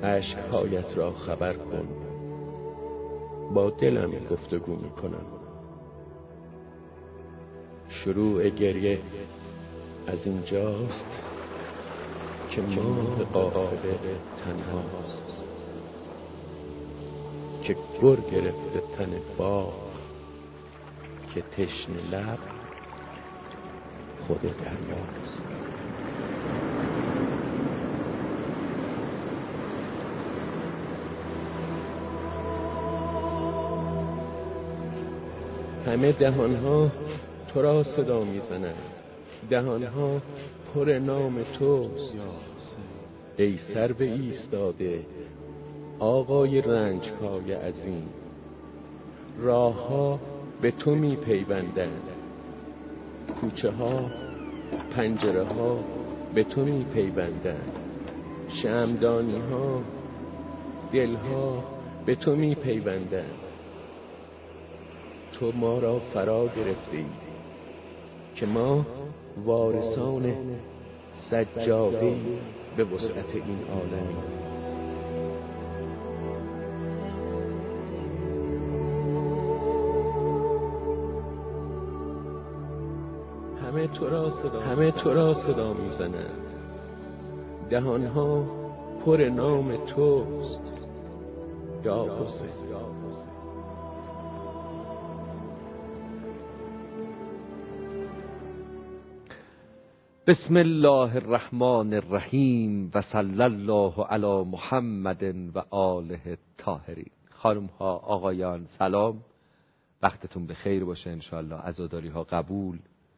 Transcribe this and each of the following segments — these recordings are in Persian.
اشک‌هایت را خبر کن، با دلم گفتگو میکنم. شروع گریه از اینجاست که ماه غابه تنهاست، که گر گرفته تن باغ، که تشنه لب خود دریاست. همه دهانها تو را صدا میزنند، دهانها پر نام توست. ای سرو ایستاده آقای رنج‌های عظیم، راهها به تو میپیوندند، کوچه ها پنجره ها به تو میپیوندند، شمعدانی ها دلها به تو میپیوندند. تو ما را فرا گرفته ای که ما وارثان سجاده به وسعت این عالمی. همه تو را صدا میزنند، دهانها پر نام توست. یا حسین. بسم الله الرحمن الرحیم و صلی الله علی محمد و آله الطاهرین. خانم ها آقایان سلام، وقتتون بخیر باشه. انشالله عزاداری ها قبول.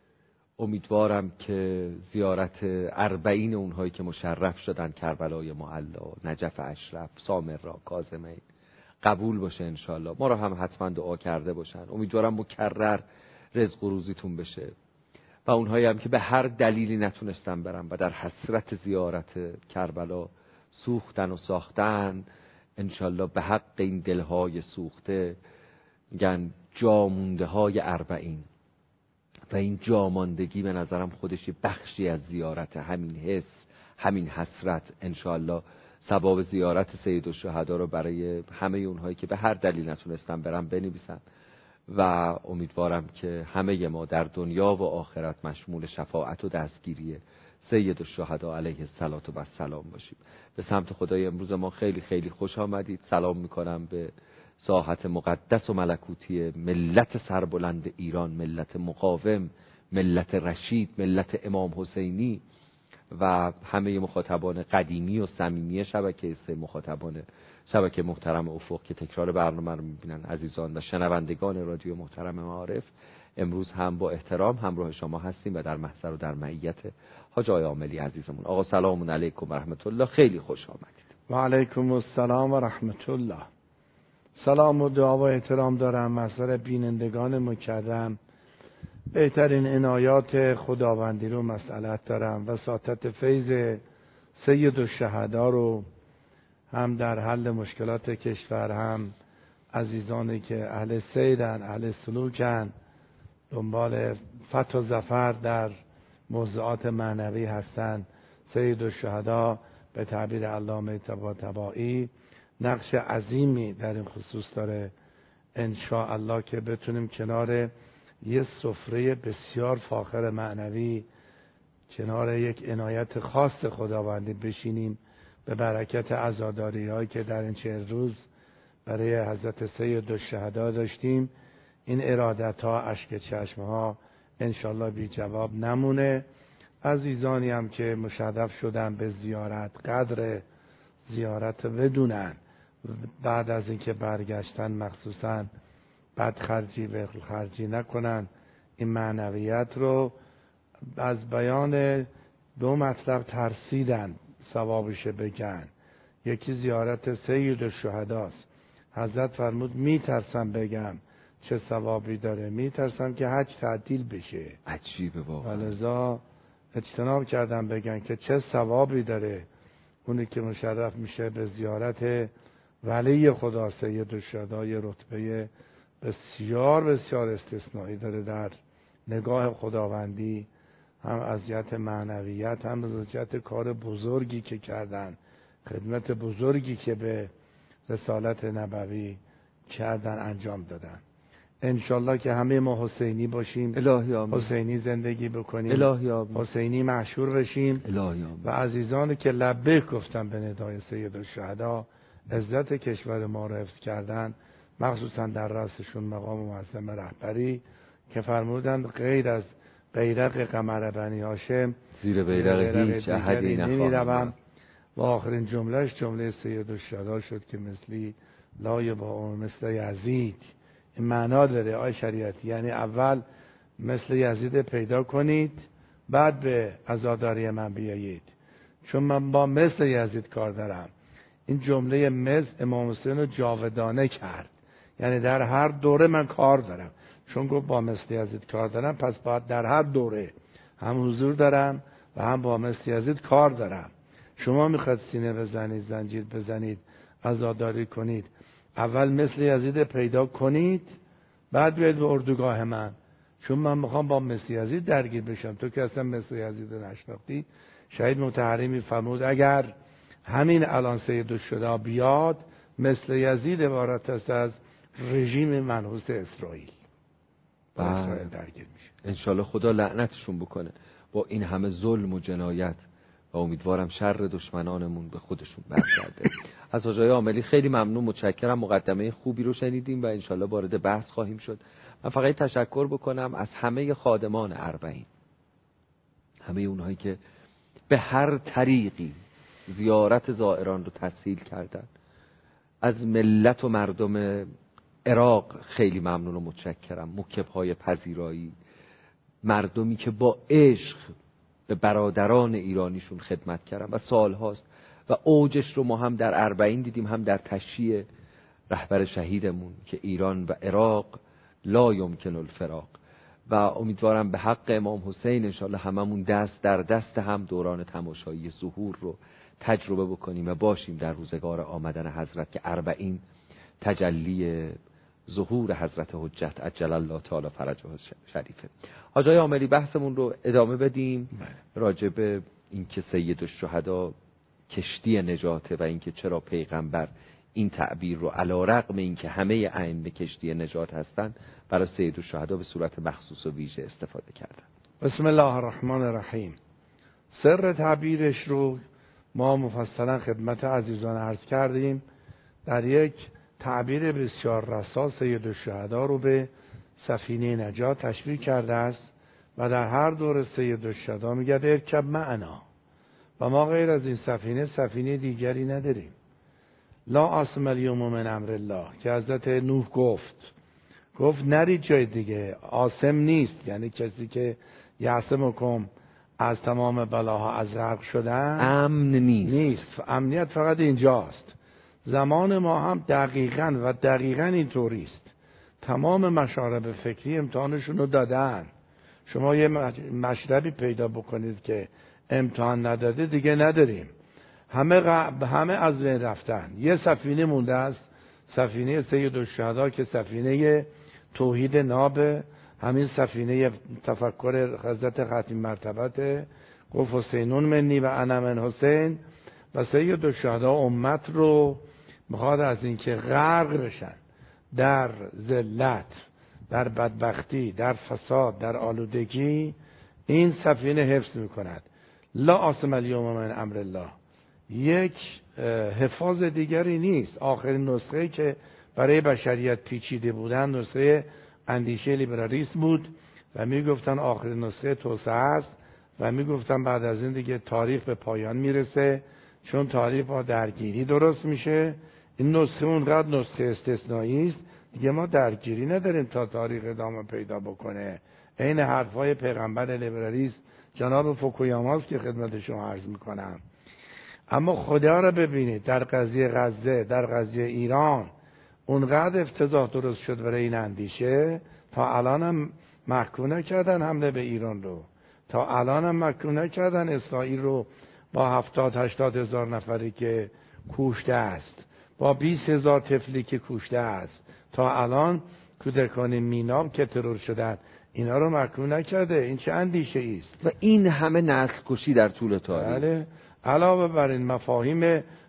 امیدوارم که زیارت 40 اونهایی که مشرف شدن، کربلای معلا، نجف اشرف، سامرا، کاظمین، قبول باشه انشالله. ما را هم حتما دعا کرده باشن. امیدوارم مکرر رزق و روزیتون بشه. و اونهایی هم که به هر دلیلی نتونستن برن و در حسرت زیارت کربلا سوختن و ساختن، انشالله به حق این دلهای سوخته میگن جامونده های 40. و این جاماندگی به نظرم خودش بخشی از زیارت، همین حس، همین حسرت. انشالله ثواب زیارت سید الشهدا رو برای همه اونهایی که به هر دلیل نتونستن برن بنویسن. و امیدوارم که همه ما در دنیا و آخرت مشمول شفاعت و دستگیری سید الشهدا علیه السلام باشیم. به سمت خدای امروز ما خیلی خیلی خوش آمدید. سلام میکنم به ساحت مقدس و ملکوتی ملت سربلند ایران، ملت مقاوم، ملت رشید، ملت امام حسینی و همه مخاطبان قدیمی و صمیمی شبکه 3، مخاطبان شبکه محترم افق که تکرار برنامه رو میبینن، عزیزان و شنوندگان رادیو محترم معارف. امروز هم با احترام همراه شما هستیم و در محضر و در معیت حاج آقای عاملی عزیزمون. آقا سلام علیکم و رحمت الله، خیلی خوش آمدید. و علیکم السلام و رحمت الله. سلام و دعا و احترام دارم محضر بینندگان مکرم. بهترین عنایات خداوندی رو مسئلت دارم و ساتت فیض سید الشهدا رو هم در حل مشکلات کشور، هم عزیزانی که اهل سیرن، اهل سلوکن، دنبال فتح و ظفر در موضوعات معنوی هستند. سید الشهدا به تعبیر علامه طباطبایی نقش عظیمی در این خصوص داره. انشاءالله که بتونیم کنار یه سفره بسیار فاخر معنوی، کنار یک عنایت خاص خداوندی بشینیم به برکت عزاداری هایی که در این 40 روز برای حضرت سید الشهدا داشتیم. این ارادت ها، اشک چشم ها انشالله بی جواب نمونه. عزیزانی هم که مشرف شدن به زیارت، قدر زیارت بدونن، بعد از اینکه برگشتن مخصوصا بدخرجی و خرجی نکنن. این معنویت رو از بیان 2 مطلب ترسیدن ثوابش بگن. یکی زیارت سید الشهداست. حضرت فرمود میترسم بگم چه ثوابی داره، میترسم که حج تعطیل بشه. عجیبه واقعا. ولذا اجتناب کردم بگن که چه ثوابی داره اونی که مشرف میشه به زیارت ولی خدا سید الشهدا. یه رتبه بسیار بسیار استثنایی داره در نگاه خداوندی، هم از جهت معنویت، هم از جهت کار بزرگی که کردن خدمت بزرگی که به رسالت نبوی کردن انجام دادن. انشالله که همه ما حسینی باشیم، الهی آمین. حسینی زندگی بکنیم، الهی آمین. حسینی مشهور بشیم، الهی آمین. و عزیزانی که لبیک گفتن به ندای سیدالشهدا، عزت کشور ما را حفظ کردن، مخصوصا در رأسشون مقام معظم رهبری که فرمودند غیر از بیرق قمر بنی هاشم زیر بیرق هیچ احدی نخواهم. و آخرین جملهش جمله سیدالشهدا شد که مثلی لای با مثل یزید. این معنا داره آی شریعتی، یعنی اول مثل یزید پیدا کنید بعد به عزاداری من بیایید، چون من با مثل یزید کار دارم. این جمله مثل امام حسین رو جاودانه کرد، یعنی در هر دوره من کار دارم، چون گفت با مثل یزید کار دارم پس باید در هر دوره هم حضور دارم و هم با مثل یزید کار دارم. شما میخواد سینه بزنید، زنجیر بزنید، عزاداری کنید، اول مثل یزید پیدا کنید بعد بیاید به اردوگاه من، چون من میخوام با مثل یزید درگیر بشم. تو که اصلا مثل یزید رو نشناختی. شهید مطهری فرمود اگر همین الان سیدالشهدا بیاد مثل یزید عبارت است از رژیم منحوس اسرائیل، با اسرائیل درگیر میشه. انشالله خدا لعنتشون بکنه با این همه ظلم و جنایت، و امیدوارم شر دشمنانمون به خودشون برگرده. از حاج آقای عاملی خیلی ممنون، متشکرم. مقدمه خوبی رو شنیدیم و انشالله وارد بحث خواهیم شد. من فقط تشکر بکنم از همه خادمان اربعین، همه اونهایی که به هر طریقی زیارت زائران رو تسهیل کردن. از ملت و مردم عراق خیلی ممنون و متشکرم، موکب‌های پذیرایی، مردمی که با عشق به برادران ایرانیشون خدمت کردن و سالهاست و اوجش رو ما هم در اربعین دیدیم، هم در تشییع رهبر شهیدمون که ایران و عراق لا یمکن الفراق. و امیدوارم به حق امام حسین انشالله هممون دست در دست هم دوران تماشایی ظهور رو تجربه بکنیم و باشیم در روزگار آمدن حضرت که اربعین تجلی ظهور حضرت حجت عجل الله تعالی فرجه شریفه. حاج آقای عاملی بحثمون رو ادامه بدیم راجع به اینکه سیدالشهدا کشتی نجاته و اینکه چرا پیغمبر این تعبیر رو علی رغم اینکه همه ائمه کشتی نجات هستن برای سیدالشهدا به صورت مخصوص و ویژه استفاده کردن. بسم الله الرحمن الرحیم. سر تعبیرش رو ما مفصلا خدمت عزیزان عرض کردیم. در یک تعبیر بسیار رسا سیدالشهدا رو به سفینه نجات تشبیه کرده است و در هر دور سیدالشهدا میگه ارکب معنا، و ما غیر از این سفینه دیگری نداریم. لا عاصم الیوم من امر الله که حضرت نوح گفت نرید جای دیگه، عاصم نیست، یعنی کسی که یعصمکم از تمام بلاها از غرق شدن امن نیست. امنیت فقط اینجاست. زمان ما هم دقیقاً اینطوری است. تمام مشارب فکری امتحانشون رو دادن. شما یه مشربی پیدا بکنید که امتحان نداده دیگه نداریم. همه از بین رفتن. یه سفینه مونده است، سفینه سیدالشهدا که سفینه توحید ناب، همین سفینه تفکر حضرت ختم مرتبته. گفت حسینون منی و انا من حسین. و سیدالشهدا امت رو میخواد از اینکه غرق بشن در ذلت، در بدبختی، در فساد، در آلودگی، این سفینه حفظ میکند. لا عاصم الیوم من امر الله. یک حفاظ دیگری نیست. آخرین نسخه که برای بشریت پیچیده بودن نسخه اندیشه لیبرالیسم بود و میگفتن آخرین نسخه توسعه است و میگفتن بعد از این دیگه تاریخ به پایان میرسه، چون تاریخ با درگیری درست میشه. این نسخه اونقدر نسخه استثنایی است دیگه، ما درگیری نداریم تا تاریخ ادامه پیدا بکنه. این حرفای پیغمبر لیبرالیسم جناب فوکویاماست که خدمت شما عرض میکنم. اما خدا را ببینید در قضیه غزه، در قضیه ایران اونقدر افتضاح درست شد برای این اندیشه، تا الان هم محکوم نکردن حمله به ایران رو، تا الان هم محکوم نکردن اسرائیل رو با 70-80 هزار نفری که کشته است، با 20 هزار طفلی که کشته است، تا الان کودکان مینام که ترور شدن اینا رو محکوم نکرده. این چه اندیشه است؟ و این همه نسل کشی در طول تاریخ. بله. علاوه بر این مفاهیم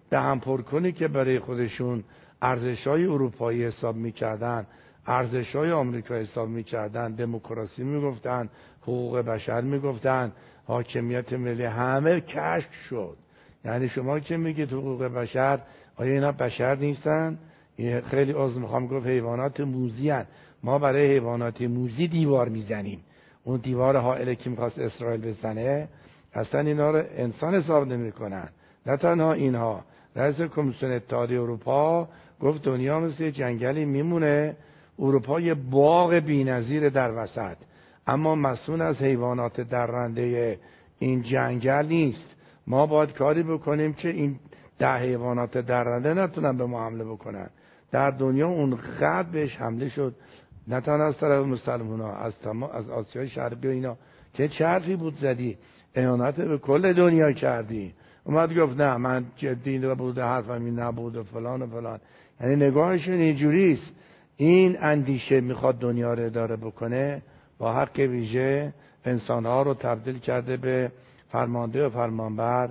دهن پر کنی که برای خودشون ارزش‌های اروپایی حساب می‌کردن، ارزش‌های آمریکایی حساب می‌کردن، دموکراسی می‌گفتن، حقوق بشر می‌گفتن، حاکمیت ملی، همه کشف شد. یعنی شما که میگید حقوق بشر، آیا اینا بشر نیستن؟ خیلی عذر میخوام گفت حیوانات موذی هستند. ما برای حیوانات موذی دیوار میزنیم. اون دیوار حائله که میخواست اسرائیل بزنه، اصلا اینا رو انسان حساب نمیکنن. نه تنها اینها، رئیس کمیسیون اتحادیه اروپا گفت دنیا مثل جنگلی میمونه، اروپا یه باغ بی‌نظیر در وسط، اما مسئول از حیوانات درنده این جنگل نیست. ما باید کاری بکنیم که این 10 حیوانات درنده نتونن به ما حمله بکنن. در دنیا اونقدر بهش حمله شد، نه تنها از طرف مسلمان‌ها، از آسیای شرقی و اینا، که چه حرفی بود زدی؟ اهانت به کل دنیا کردی. اومد گفت نه من جدی نبوده، حرفم این نبود و فلان و فلان. یعنی نگاهشون اینجوریست. این اندیشه میخواد دنیا رو اداره بکنه، با حق ویژه انسانها رو تبدیل کرده به فرمانده و فرمانبر،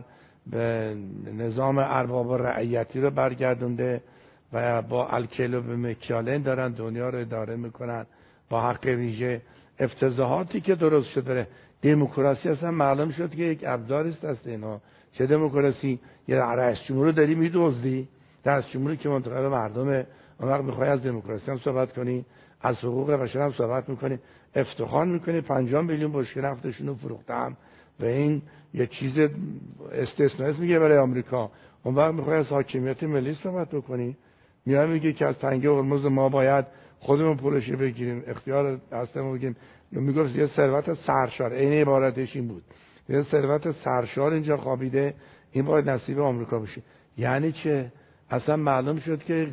به نظام ارباب و رعیتی رو برگردونده و با الکل و به مکیالین دارن دنیا رو اداره میکنن. با حق ویژه افتضاحاتی که درست شده، دموکراسی اصلا معلوم شد که یک ابزاری است دست اینا. چه دموکراسی؟ یه رئیس جمهور رو داری میدزدی، رئیس جمهوری که منتخب مردمه. اون وقت میخوای از دموکراسی هم صحبت کنی، از حقوق بشر هم صحبت میکنی، افتخار میکنی 50 میلیون بشکه نفتشون رو فروختم و این یه چیز استثنایی میگه برای آمریکا. اون وقت میخوای از حاکمیت ملی صحبت بکنی، میاد میگه که از تنگه هرمز ما باید خودمون پولش بگیریم، اختیار دستمون بگیریم. میگفت یه ثروت سرشار، این عبارتش این بود، یه ثروت سرشار اینجا خوابیده، این باید نصیب آمریکا بشه. یعنی چه؟ اصلا معلوم شد که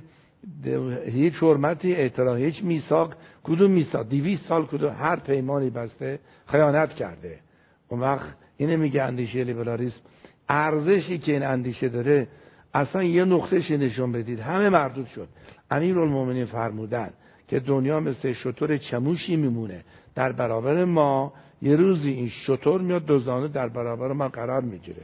هیچ حرمتی، احترام، هیچ میثاق، کدوم میثاق 200 سال کدوم هر پیمانی بسته خیانت کرده. اون وقت اینه میگه اندیشه لیبرالیسم. ارزشی که این اندیشه داره اصلا یه نقطهش نشون بدید همه مردود شد. امیرالمومنین فرمودن که دنیا مثل شتر چموشی میمونه در برابر ما، یه روزی این شتر میاد دوزانه در برابر ما قرار میگیره.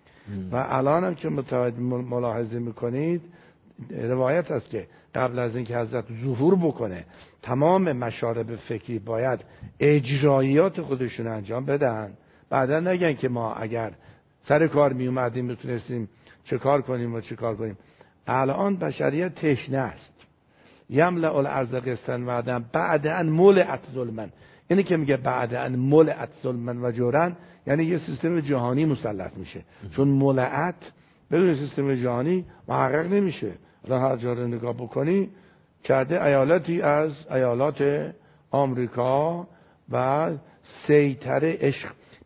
و الان هم که ملاحظه میکنید روایت است که قبل از اینکه حضرت ظهور بکنه تمام مشارب فکری باید اجرایات خودشون انجام بدن، بعدا نگن که ما اگر سر کار می اومدیم میتونستیم چه کار کنیم و چه کار کنیم. الان بشریت تشنه است. یملأ الارض قسطا وعدا بعد ان ملئت ظلما. اینی که میگه بعد ان ملئت ظلما و جورا، یعنی یه سیستم جهانی مسلط میشه. چون ملئت بدون سیستم جهانی محقق نمیشه. را هر جا رو نگاه بکنی کرده ایالتی از ایالات آمریکا و سیطره عشق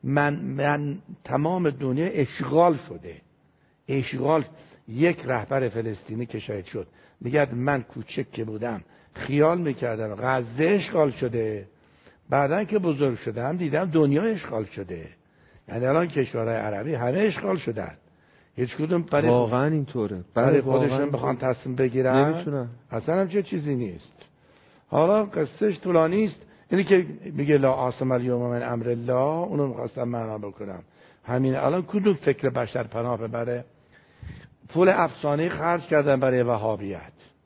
من تمام دنیا اشغال شده. اشغال. یک رهبر فلسطینی که شاید شد میگه من کوچک که بودم خیال میکردم غزه اشغال شده، بعدن که بزرگ شدم دیدم دنیا اشغال شده. یعنی الان کشورهای عربی همه اشغال شدن، هیچ کدوم برای واقعا اینطوره. برای خودشون بخوان تصمیم بگیرن نمیتونن. اصلا هم چه چیزی نیست. حالا قصهش طولانی است. اینی که میگه لا عاصم الیوم من امر الله، اونو میخواستم معنا بکنم. همین الان کدوم فکر بشر پناه ببره؟ پول افسانه‌ای خرج کردن برای وهابیت،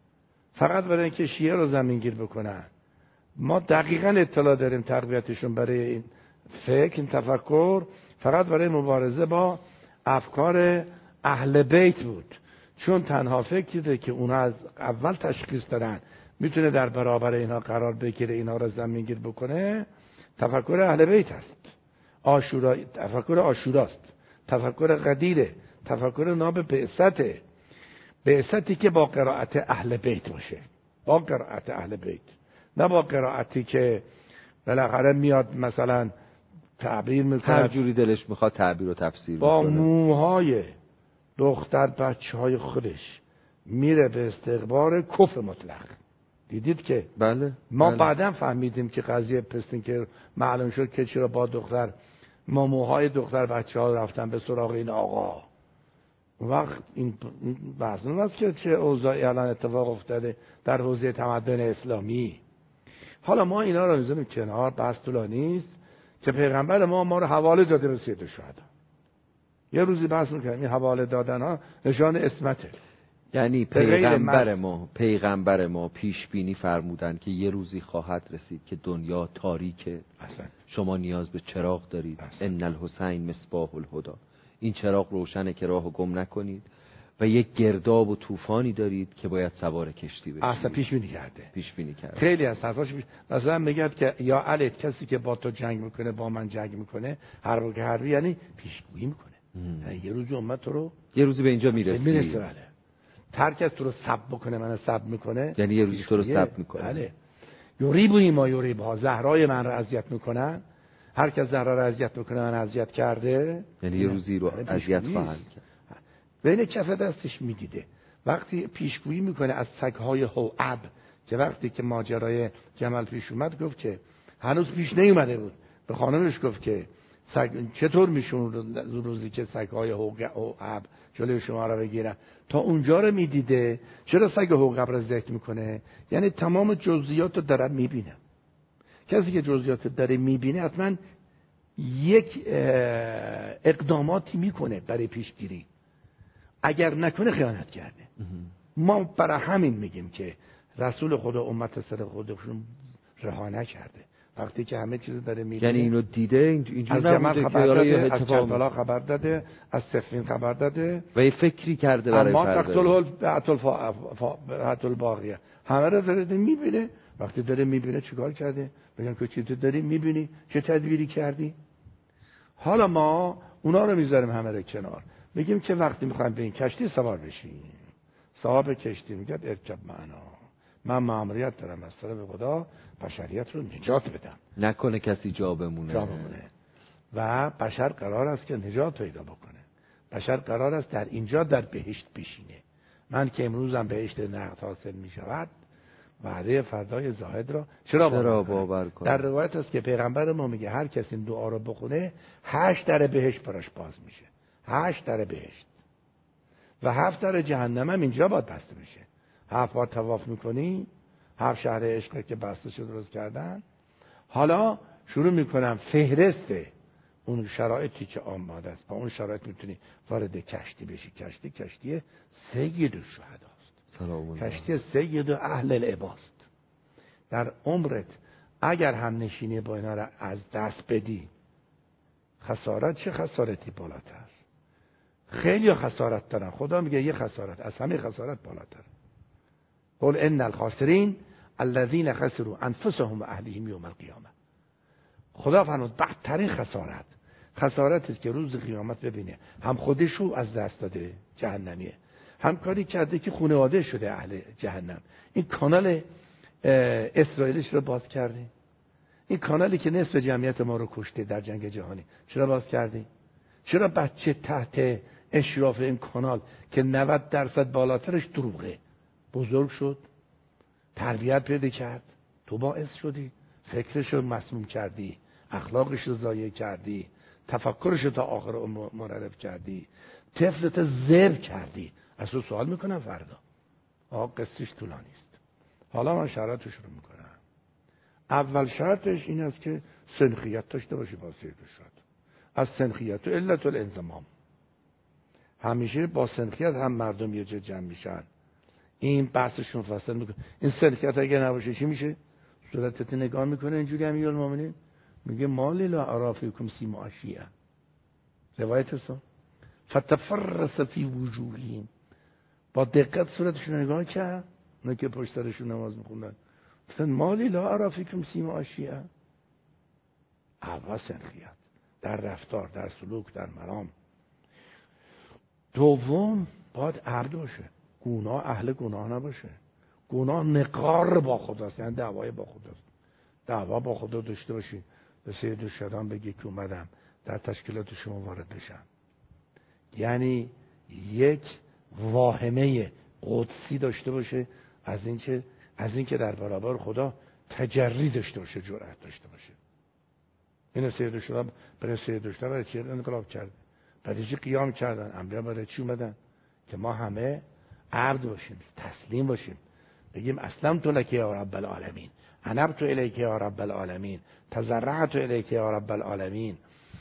فقط برای اینکه شیعه رو زمینگیر بکنن. ما دقیقاً اطلاع داریم تقویتشون برای این فکر، این تفکر فقط برای مبارزه با افکار اهل بیت بود. چون تنها فکری که اونا از اول تشخیص دادن میتونه در برابر اینا قرار بگیره، اینا رو زمینگیر بکنه، تفکر اهل بیت است. عاشورا، تفکر عاشوراست، تفکر قدیره، تفکر ناب بعثته، بعثتی که با قرائت اهل بیت باشه، با قرائت اهل بیت، نه با قرائتی که بالاخره میاد مثلا تعبیر میکنه هر جوری دلش میخواد تعبیر و تفسیر با میکنه. موهای دختر بچه های خودش میره به استقبار کفر مطلق. دیدید که بله ما بله. بعداً فهمیدیم که قضیه پستین که معلوم شد که چرا با دختر ما موهای دختر بچه ها رفتن به سراغ این آقا. وقت این بحث است که چه اوضاعی الان اتفاق افتاده در حوزه تمدن اسلامی. حالا ما اینا رو میذاریم کنار، بحث طولانی است که پیغمبر ما رو حواله داده به سید الشهدا. یه روزی بحث میکنم این حواله دادن ها نشان اسمته. یعنی پیغمبر ما پیش بینی فرمودن که یه روزی خواهد رسید که دنیا تاریکه، شما نیاز به چراغ دارید. ان الحسین مصباح الهدی، این چراغ روشنه که راهو گم نکنید. و یک گرداب و طوفانی دارید که باید سوار کشتی بشید. اصلا پیش بینی کرده. خیلی از حرفاش مثلا میگه که یا علی کسی که با تو جنگ میکنه با من جنگ میکنه حربی یعنی پیشگویی میکنه. یه روز امت تو رو یه روزی به اینجا میرسه. بله. هر کس تو رو سب بکنه من سب میکنه، یعنی یه روزی تو رو سب میکنه. بله. یوریبونی ما یوریبها، زهرای من رو اذیت میکنن. هر کس زهرا رو اذیت میکنه من اذیت کرده، یعنی یه روزی رو اذیت خواهند کرد. بین کف دستش میدیده. وقتی پیشگویی میکنه از سگهای هوعب که وقتی که ماجرای جمل پیش اومد گفت که هنوز پیش نیومده بود، به خانمش گفت که سگ چطور میشون روزی که سگهای هوعب جلوی شما رو بگیرن. تا اونجا رو میدیده. چرا سگ هوعب رو ذکر میکنه؟ یعنی تمام جزئیات رو داره میبینه. کسی که جزئیات رو داره میبینه حتما یک اقداماتی میکنه برای پیشگیری. اگر نکنه خیانت کرده. ما برای همین میگیم که رسول خدا امت سر خودشون رها نکرده. وقتی که همه چیز داره میبینه، یعنی اینو دیده، اینجوری از جمل خبر داده، از کربلا خبر داده، از صفین خبر داده و یه فکری کرده برای فردا. اما تقتل الباقیه همه رو داره میبینه. وقتی داره میبینه چیکار کرده؟ بگن که چی تو داری میبینی؟ چه تدبیری کردی؟ حالا ما اونا رو میذاریم همه رو کنار. میگیم که وقتی میخوایم به این کشتی سوار بشیم، صاحب کشتی میگه ارکب معنا، من مأموریت دارم از طرف خدا بشریت رو نجات بدم، نکنه کسی جا بمونه. و بشر قرار است که نجات پیدا بکنه. بشر قرار است در اینجا در بهشت بشینه. من که امروزم بهشت نقد حاصل میشود، وعده فردای زاهد را چرا باور کنه؟ در روایت است که پیغمبر ما میگه هر کسی این دعا رو بخونه 8 در بهشت براش باز میشه. 8 در بهشت و 7 در جهنم هم اینجا باید بسته بشه. 7 بار طواف میکنی، 7 شهر عشق که بسته شد درست کردن. حالا شروع میکنم فهرست اون شرایطی که آماده است. با اون شرایط میتونی وارد کشتی بشی. کشتی سید الشهداست. کشتی سید اهل العباست. در عمرت اگر هم نشینی با اینا را از دست بدی، خسارت چه خسارتی بالاتر؟ خیلی خسارت دارن. خدا میگه یه خسارت از همه خسارت بالاتر. قل ان الخاسرین الذين خسروا انفسهم و اهلیهم یوم القیامه. خدا فرمود بدترین خسارتی است که روز قیامت ببینه هم خودشو از دست داده جهنمیه، هم کاری کرده که خانواده شده اهل جهنم. این کانال اسرائیلش رو باز کرده. این کانالی که نصف جمعیت ما رو کشته در جنگ جهانی چرا باز کردی؟ چرا بچه تحت اشراف این کانال که 90% بالاترش دروغه بزرگ شد، تربیت پیدا کرد، تو باعث شدی، فکرش رو مسموم کردی، اخلاقش رو ضایع کردی، تفکرش رو تا آخر منحرف کردی، طفلت ذبح کردی. از تو سوال میکنم فردا. قصهش طولانی است. حالا من شرطش رو میکنم. اول شرطش این است که سنخیت داشته باشی با سید شد. از سنخیت و علت الانضمام. همیشه با سنخیت هم مردم یه جا جمع میشن. این بحثشون فصل میکنه. این سنخیت اگه نباشه چی میشه؟ صورتت نگاه میکنه اینجوری امیرالمومنین میگه مالی لا ارافیکم سیما اشیاء. روایت است. فتفرس فی وجوههم. با دقت صورتشون نگاه کرد. اونا که پشت سرشون نماز میخوندن. مثلا مالی لا ارافیکم سیما اشیاء. اول سنخیت در رفتار، در سلوک، در مرام. دوم باید عبد باشه. گناه اهل گناه نباشه. گناه نقار با خداست، یعنی دعوای با خداست. دعوا با خدا داشته باشی. به سید الشهدان بگی که اومدم در تشکیلات شما وارد بشم. یعنی یک واهمه قدسی داشته باشه از این که در برابر خدا تجری داشته باشه، جرأت داشته باشه. این سید الشهدان برای سید الشهدان برای چی انقلاب کرد؟ برای چی قیام کردن؟ انبیا برای چی اومدن؟ که ما همه عبد باشیم، تسلیم باشیم، بگیم اسلمت لک یا رب العالمین، انبت الیک یا رب العالمین، تضرعت الیک یا رب العالمین.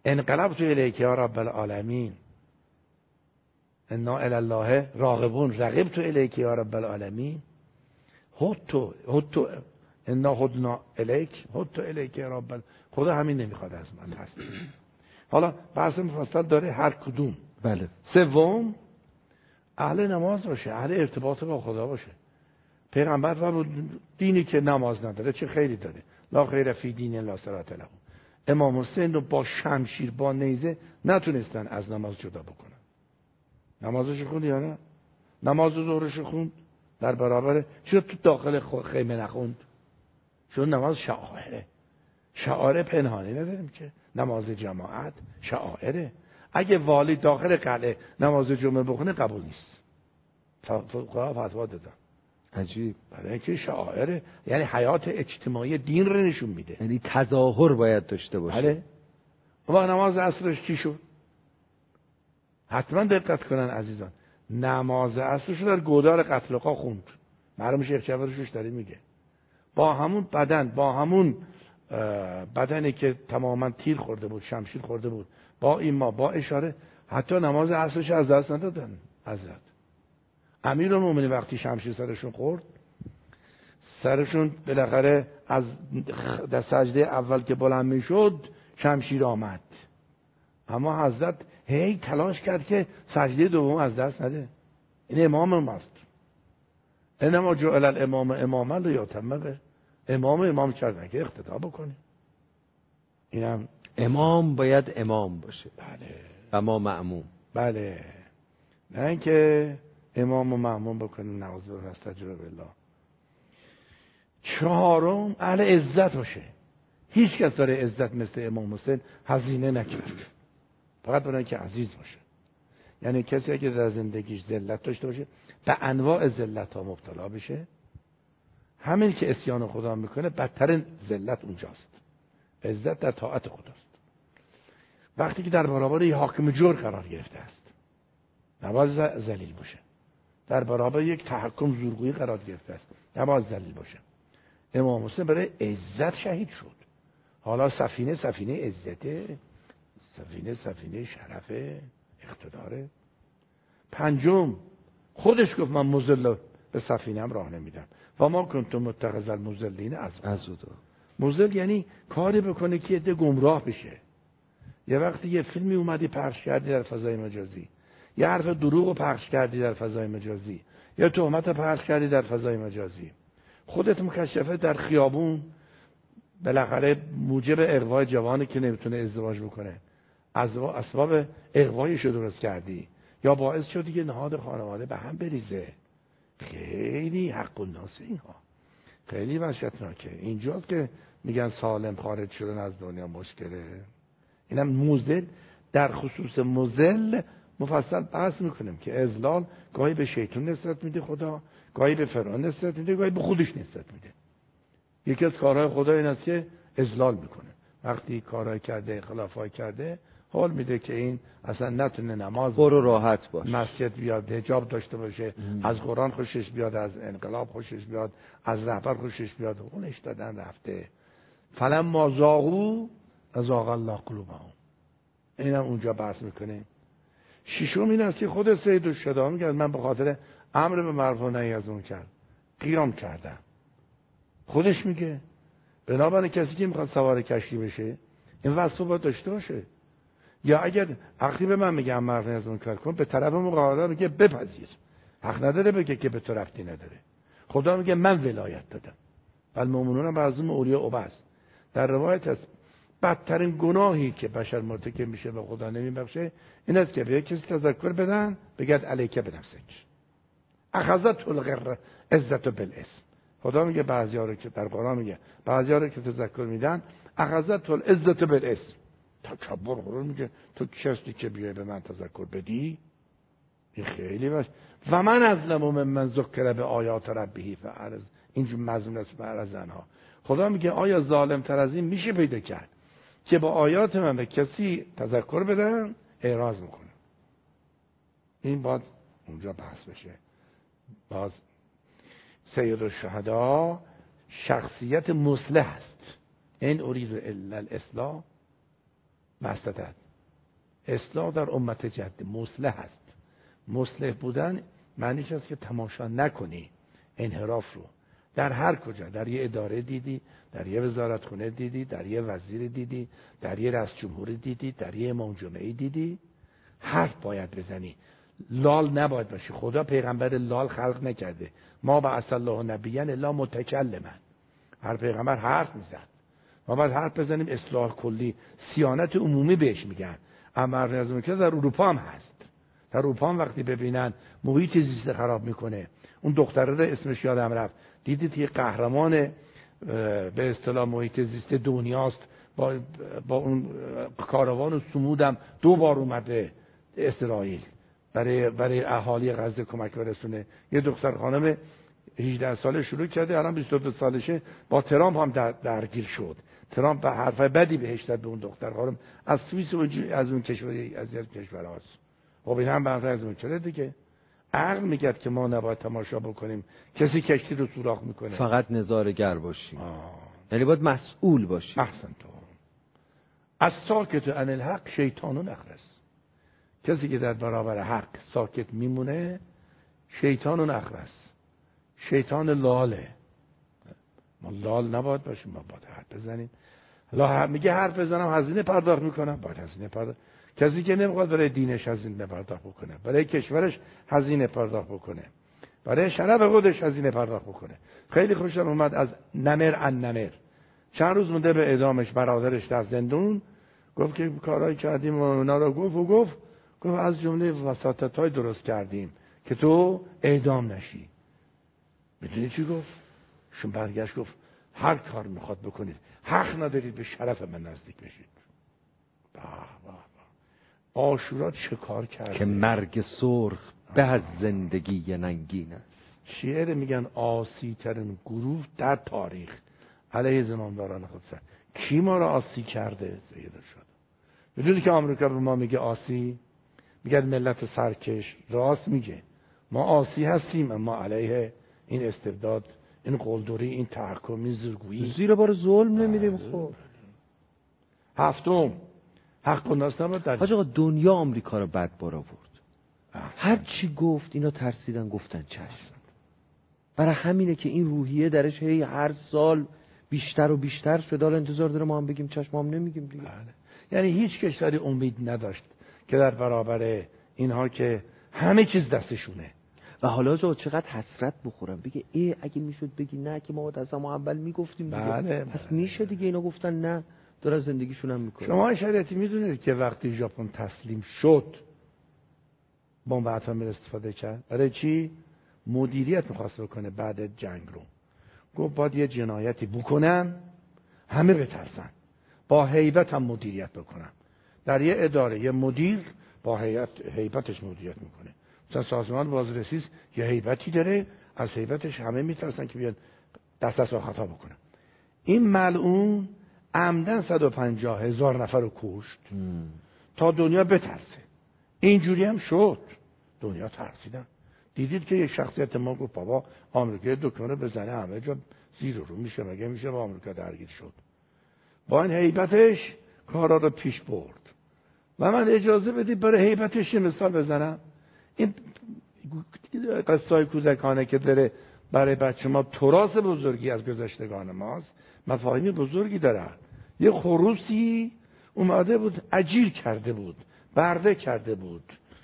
انقلبت الیک یا رب العالمین، انا الی الله راغبون، رغبت الیک یا رب العالمین، هدتو انا هدنا الیک، هدتو الیک یا رب خدا همین نمیخواد از من هست. حالا بحث مفصل داره هر کدوم. بله. سوم، اهل نماز باشه، اهل ارتباط با خدا باشه. پیغمبر فرمود دینی که نماز نداره چه خیری داره؟ لا خیر فی دین لا صلاة له. امام حسین رو با شمشیر با نیزه نتونستن از نماز جدا بکنن. نمازش خوند یا نه؟ نماز ظهرش خوند در برابر، چرا تو داخل خیمه نخوند؟ چون نماز شعائره، شعائر پنهانی نداریم که. نماز جماعت شعائره. اگه والی داخل قلعه نماز جمعه بخونه قبول نیست. فقها فتوا دادن. عجیب. برای اینکه شعائره، یعنی حیات اجتماعی دین رو نشون میده. یعنی تظاهر باید داشته باشه. بله. و نماز عصرش چی شد؟ حتما دقت کنن عزیزان، نماز عصرش در گودار قتلقا خوند. مرحوم شیخ جبرشوش داره میگه با همون بدن، با همون بدنی که تماما تیر خورده بود، شمشیر خورده بود، با ایما با اشاره حتی نماز عصرش از دست ندادن. حضرت امیرالمومنین وقتی شمشیر سرشون خورد، سرشون بالاخره از در سجده اول که بلند میشد شمشیر آمد، اما حضرت هی تلاش کرد که سجده دوم از دست نده. این امام ماست. انما جعل الامام اماما لیتم به. امام کردن که اقتدا بکنه. اینم امام باید امام باشه. بله. و ما مأموم. بله. نه اینکه امام و مأموم بکنه. نعوذ بالله استغفر الله. چهارم اهل عزت باشه. هیچ کس داره عزت مثل امام حسین هزینه نکرد، فقط برای اینکه عزیز باشه. یعنی کسی که در زندگیش ذلت داشته باشه، به انواع ذلت ها مبتلا بشه، همین که عصیان خدا میکنه بدترین ذلت اونجاست. عزت در طاعت خداست. وقتی که در برابر یک حاکم جور قرار گرفته است، نباید ذلیل باشه. در برابر یک تحکم زورگویی قرار گرفته است، نباید ذلیل باشه. امام حسین برای عزت شهید شد. حالا سفینه عزته، سفینه شرفه، اقتداره. پنجم، خودش گفت من مذل به سفینه‌ام راه نمیدم. و ما کنتم متخذ المضلین عضدا. مضل یعنی کاری بکنه که عده گمراه بشه. یه وقتی یه فیلمی اومدی پخش کردی در فضای مجازی، یه حرف دروغ پخش کردی در فضای مجازی، یا تهمت پخش کردی در فضای مجازی، خودت مکشفه در خیابون بالاخره موجب اغوای جوانی که نمیتونه ازدواج بکنه، اسباب اغوایش رو درست کردی، یا باعث شدی که نهاد خانواده به هم بریزه. خیلی حق الناس اینها، خیلی وحشتناکه. اینجاست که میگن سالم خارج شدن از دنیا مشکله. اینم موزل، در خصوص موزل مفصل بحث میکنیم که اذلال گاهی به شیطان نسبت میده خدا، گاهی به فرعون نسبت میده، گاهی به خودش نسبت میده. یکی از کارهای خدا این است که اذلال میکنه. وقتی کارهای کرده، خلافای کرده، حال میده که این اصلا نتونه نماز برو راحت باش، مسجد بیاد، حجاب داشته باشه، از قرآن خوشش بیاد، از انقلاب خوشش بیاد، از رهبر خوشش بیاد، اونش دادن رفته. فلما زاغوا ازاغ الله قلوبهم. اینم اونجا بحث میکنه. ششم این است که خود سید الشهدا میگه من به خاطر امر به معروف و نهی از منکر قیام کردم. خودش میگه بنابراین کسی که میخواد سوار کشتی بشه این وصف باید داشته باشه. یا اگر عقلی به من میگه امر به نهی از منکر کن، به طرف مقابل میگه بپذیر. حق نداره بگه که به تو ربطی نداره. خدا میگه من ولایت دادم. المؤمنون بعضهم اولیاء بعض. در روایت است بدترین گناهی که بشر مرتکب میشه و خدا نمیبخشه این است که به کسی تذکر بدن بگید علیک بنفسک. اخذت الغره عزت بالاسم. خدا میگه بعضیا رو که در قرآن میگه بعضیا رو که تذکر میدن اخذت العزت بالاسم. تکبر غرور میگه تو کسی که بیای به من تذکر بدی. این خیلی باش. و من ازلم ممن ذکر به آیات ربه فاعرض. این مضمون است برای زنها. خدا میگه آیا ظالم تر از این میشه پیدا کرد که با آیات من به کسی تذکر بدن اعراض میکنه. این باید اونجا بحث بشه. باز سید الشهدا شخصیت مصلح است. این ارید الا الاصلاح مصلحت. اصلاح در امت جدید مصلح است. مصلح بودن معنیش است که تماشا نکنی انحراف رو. در هر کجا، در یه اداره دیدی، در یه وزارتخونه دیدی، در یه وزیر دیدی، در یه رئیس جمهور دیدی، در یه امام جمعه دیدی، حرف باید بزنی. لال نباید باشی. خدا پیغمبر لال خلق نکرده. ما بعث الله نبیا الا متکلما. هر پیغمبر حرف میزد. ما باید حرف بزنیم. اصلاح کلی، صیانت عمومی بهش میگن. امر از که در اروپا هم هست. در اروپا هم وقتی ببینن محیط زیست خراب میکنه، اون دختره رو اسمش یادم رفت، دیدید که قهرمان به اصطلاح محیط زیست دنیاست، با اون کاروان و سمودم 2 بار اومده اسرائیل برای اهالی غزه کمک برسونه. یه دختر خانم 18 ساله شروع کرده، الان 22 سالشه، با ترامپ هم درگیر شد. ترامپ به حرف بدی بهش زد به اون دختر خانم. از سوئیس و از اون کشورهاست. خب این هم بحث از اون چرا دیگه. عقل میگه که ما نباید تماشا بکنیم کسی کشتی رو سوراخ میکنه، فقط نظاره‌گر باشیم. یعنی باید مسئول باشیم. احسن تو. از ساکت عن الحق شیطان نخرس. کسی که در برابر حق ساکت میمونه شیطان نخرس، شیطان لاله. ما لال نباید باشیم، ما باید حرف بزنیم. میگه حرف بزنم هزینه پرداخت میکنم، باید هزینه پرداخت. کسی که نمیخواد برای دینش هزینه پرداخت بکنه، برای کشورش هزینه پرداخت بکنه، برای شرف خودش هزینه پرداخت بکنه. خیلی خوشم اومد از نمر. چند روز مونده به اعدامش، برادرش در زندون، گفت که کارهایی کردیم و اونا رو گفت از جمله وساطت‌های درست کردیم که تو اعدام نشی. میدونی چی گفت؟ شون برگشت گفت هر کار میخواد بکنید، حق ندارید به شرف من نزدیک بشید. عاشورا چه کار کرده؟ که مرگ سرخ به از زندگی ننگین است. شعر میگن آسی ترین گروه در تاریخ علیه زمامداران خودسر. کی ما را آسی کرده؟ سید شد. میدونی که آمریکا به ما میگه آسی؟ میگه ملت سرکش. راست میگه، ما آسی هستیم، اما علیه این استبداد، این قلدری، این تحکم، این زورگویی، زیر بار ظلم نمیریم. خب هفتم حق و ناس نباید در حاج آقا دنیا آمریکا رو بد بار آورد. هر چی گفت اینا ترسیدن گفتن چشم. برای همینه که این روحیه درش هی هر سال بیشتر و بیشتر شده. انتظار داره ما هم بگیم چشم، ما هم نمیگیم دیگه. یعنی هیچ کشوری امید نداشت که در برابر اینها که همه چیز دستشونه. و حالا چقدر حسرت بخورم بگه اگه میشد بگی نه که ما از ما اول میگفتیم دیگه. بله. پس میشه دیگه. اینا گفتن نه، داره زندگیشون هم میکنه. شما شریعتی میدونید که وقتی ژاپن تسلیم شد بمب اتمی استفاده کرد. برای چی؟ مدیریت میخواست بکنه بعد جنگ رو. گفت باید یه جنایتی بکنم همه بترسن، با هیبت هم مدیریت بکنم. در یه اداره یه مدیر با هیبتش مدیریت میکنه. مثلا سازمان بازرسی یه هیبتی داره، از هیبتش همه میترسن که بیاد دست از خطا بکنه. این ملعون عمدن 150,000 نفر رو کشت تا دنیا بترسه. اینجوری هم شد، دنیا ترسیدن. دیدید که یک شخصیت ما گفت بابا آمریکا دکمه رو بزنه همه جا زیر رو میشه، مگه میشه با آمریکا درگیر شد. با این هیبتش کارا رو پیش برد. و من اجازه بدید برای هیبتش یه مثال بزنم. این قصه‌های کودکانه که داره برای بچه ما تراث بزرگی از گذشتگان ماست، مفاهیم بزرگی داره. یه خروسی اومده بود اجیر کرده بود، برده کرده بود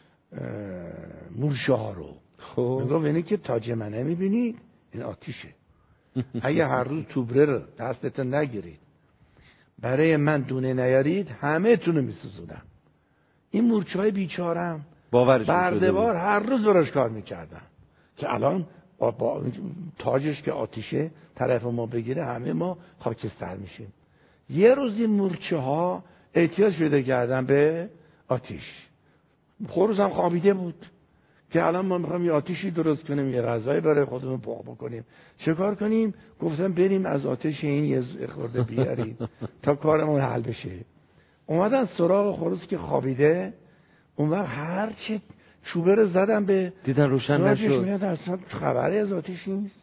مورچه ها رو. خب میگم یعنی که تاج منه میبینی این آتیشه. اگه هر روز توبره رو دستتون نگیرید برای من دونه نیارید همه تونو میسوزونم. این مورچه های بیچارم برده‌وار هر روز براش کار میکردن که الان با تاجش که آتیشه طرف ما بگیره همه ما خاکستر میشیم. یه روز این مورچه ها احتیاج پیدا کردن به آتیش. خروس هم خوابیده بود که الان ما میخوایم یه آتیشی درست کنیم، یه غذایی برای خودمون پخت بکنیم. چه کار کنیم؟ گفتم بریم از آتش این یه خورده بیاریم تا کارمون حل بشه. اومدن سراغ خروس که خوابیده. اون وقت هر چه چوبه رو زدن به دیدن روشن نشد. میاد اصلا خبری از آتش نیست.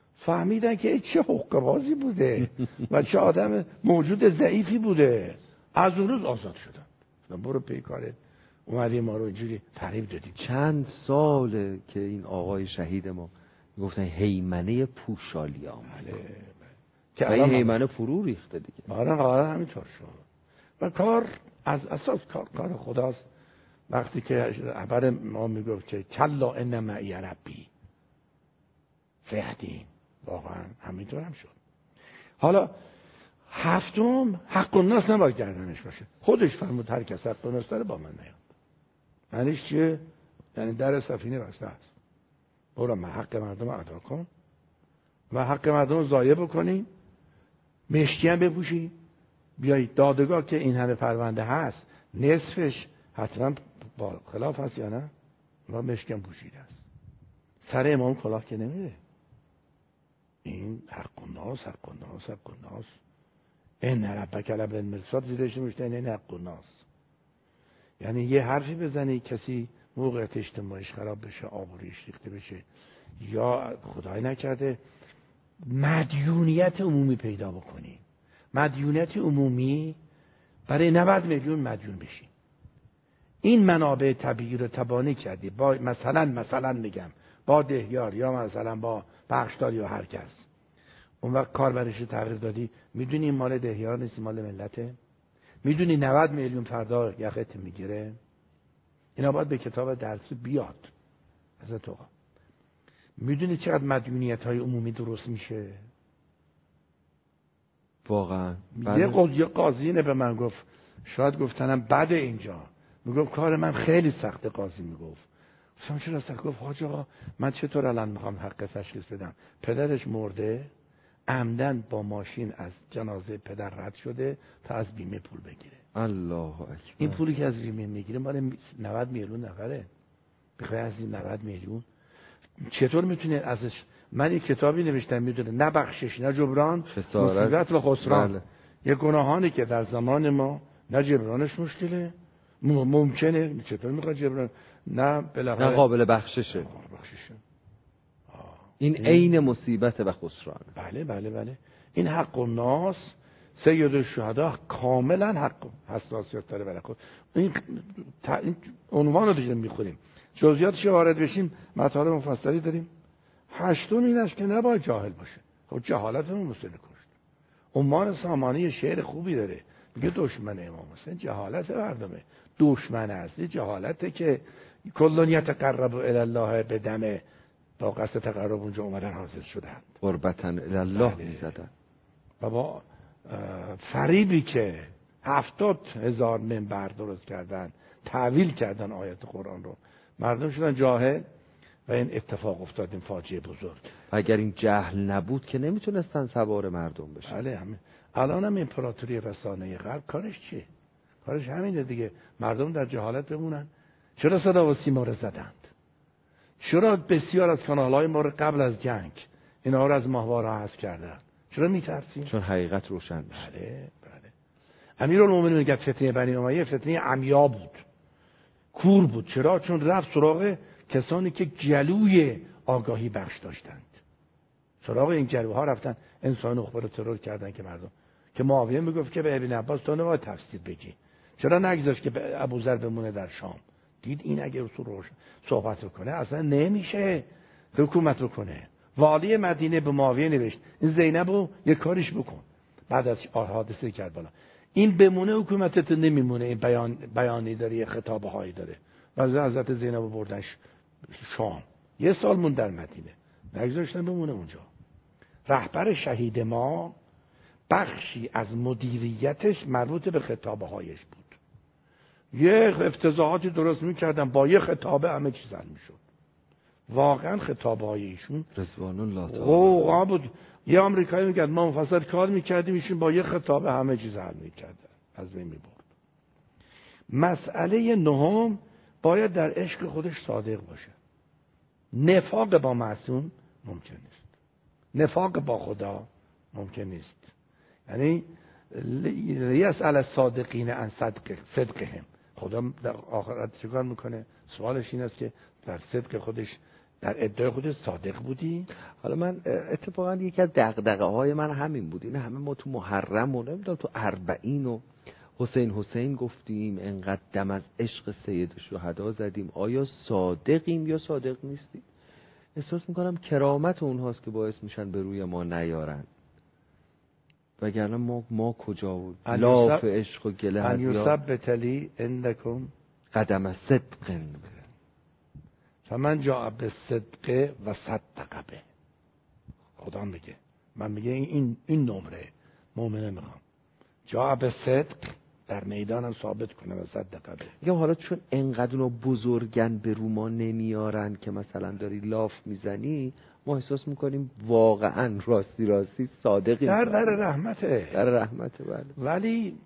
فهمیدن که چه حقه‌بازی بوده و چه آدم موجود ضعیفی بوده. از اون روز آزاد شدن. برو پی کارت، اومدی ما رو اینجوری فریب دادی. چند ساله که این آقای شهید ما گفتن هیمنه پوشالیام، که این هیمنه فرو ریخته دیگه. آره همینطور شد. و کار از اساس کار خداست. وقتی که عبر ما میگفت که کلا ان معی ربی سیهدین، واقعا همینطور هم شد. حالا هفتم، حق الناس نباید گردنش باشه. خودش فرمود هر کس حق الناس داره با من نیاد. معنیش چیه؟ یعنی در سفینه بسته است. برو من حق مردم ادا کن و حق مردم رو ضایع بکنی، مشکی هم بپوشی، بیایی دادگاه که این همه پرونده هست نصفش حتما با خلاف هست یا نه؟ و مشکی هم پوشیده است. سر امام کلاه که نمیره. این حق الناس این ربک لبالمرصاد زیرش نمیشته این حق الناس. یعنی یه حرفی بزنی کسی موقعیت اجتماعیش خراب بشه، آبرویش ریخته بشه، یا خدای نکرده مدیونیت عمومی پیدا بکنی. مدیونیت عمومی برای 90 میلیون مدیون بشی. این منابع طبیعی رو تبانی کردی با مثلا میگم با دهیار یا مثلا با بخشدار یا هر کس، اون وقت کار برش تغییر دادی. میدونی مال دهیار نیست، مال ملته. میدونی 90 میلیون فردا یخت میگیره. اینا باید به کتاب درسی بیاد از تو. میدونی چقدر مدیونیت های عمومی درست میشه؟ واقعا یه قاضی به من گفت، شاید گفتنم بعد اینجا، میگفت کار من خیلی سخت. قاضی میگفت گفتم چرا سخت؟ گفت حاج آقا من چطور الان میخوام حق تشخیص بدم؟ پدرش مرده، عمدن با ماشین از جنازه پدر رد شده تا از بیمه پول بگیره. الله اکبر. این پولی که از بیمه میگیره مال 90 میلیون نفره. بخوای از این 90 میلیون چطور میتونه ازش؟ من یک کتابی نوشتم میدونه نه بخشش نه جبران، مصیبت و خسران. بله. یه گناهانی که در زمان ما نه جبرانش مشکله، ممکنه، چطور میخواد جبران؟ نه بالاخره نه قابل بخششه. این عین مصیبت و خسران. بله. این حق الناس سید الشهدا کاملا حق حساسیت داره برای خود. این عنوان رو دیگه میخوریم، جزئیاتش وارد بشیم مطالب مفصلی داریم. هشتم این است که نباید جاهل باشه. خب جهالتمون مسئله کشت. عمان سامانی شعر خوبی داره، میگه دشمن امام حسین جهالت مردمه. دشمن اصلی جهالته که کلون یتقرب الی الله بدمه، با قصد تقرب اونجا اومدن حاضر شدن، قربتن الی الله میزدن. و با فریبی که 70,000 منبر درست کردن، تعویل کردن آیات قرآن رو، مردم شدن جاهل و این اتفاق افتاد، این فاجعه بزرگ. اگر این جهل نبود که نمیتونستن سوار مردم بشن. بله همین. الان هم امپراتوری رسانه غرب کارش چیه؟ کارش همینه دیگه، مردم در جهالت بمونن. چرا صدا و سیما رو زدند؟ چرا بسیار از کانال‌های ما رو قبل از جنگ اینا رو از ماهواره حذف کردن؟ چرا میترسیم؟ چون حقیقت روشن میشه. بله. امیرالمومنین میگه فتنه بنی امیه فتنه عمیا بود، کور بود. چرا؟ چون رفت سراغ کسانی که جلوی آگاهی بخش داشتند. سراغ این جلوها رفتن، انسان اخبار رو ترور کردن که مردم، که معاویه میگفت که به ابن عباس تو نباید تفسیر بگی، چرا نگذاشت که به ابوذر بمونه در شام؟ دید این اگه اصول روش صحبت کنه اصلا نمیشه حکومت رو کنه. والی مدینه به معاویه نوشت این زینب رو یه کاریش بکن. بعد از حادثه کربلا این بمونه حکومتت نمیمونه. این بیانی داره، یه خطابه هایی داره. و حضرت زینب بردن شام، یه سال موند در مدینه، نگذاشتن بمونه اونجا. رهبر شهید ما بخشی از مدیریتش مربوط به خطابه هایش بود. یه افتضاحاتی درست میکردن، با یه خطابه همه چیز حل میشد. واقعا خطابه های ایشون رضوان الله تعالی بود. یه آمریکایی میگه ما مفصل کار میکردیم، ایشون با یه خطابه همه چیز حل میکردن، از بین میبرد. مسئله نهم، باید در عشق خودش صادق باشه. نفاق با معصوم ممکن نیست، نفاق با خدا ممکن نیست. یعنی یسأل الصادقین عن صدقهم. خدا در آخرت چیکار میکنه؟ سوالش این است که در صدق خودش، در ادعای خودش صادق بودی؟ حالا من اتفاقا یکی از دغدغه‌های من همین بود. این همه ما تو محرم و نمیدونم تو 40 و حسین گفتیم، انقدر دم از عشق سید شهدا زدیم، آیا صادقیم یا صادق نیستیم؟ احساس میکنم کرامت اونهاست که باعث میشن به روی ما نیارن، وگرنه ما کجا بود؟ لاف عشق و گله ان یثبت لی عندکم قدم صدق، فمن جاء بالصدق و صدق به. خدا میگه، من میگه این نمره مؤمنه میخوام جاء بالصدق، در میدانم ثابت کنه و صدق به. یا حالا چون انقدر اونا بزرگن به رو ما نمیارن که مثلا داری لاف میزنی، ما احساس میکنیم واقعا راستی صادقیم. در رحمته، در رحمته. بله. ولی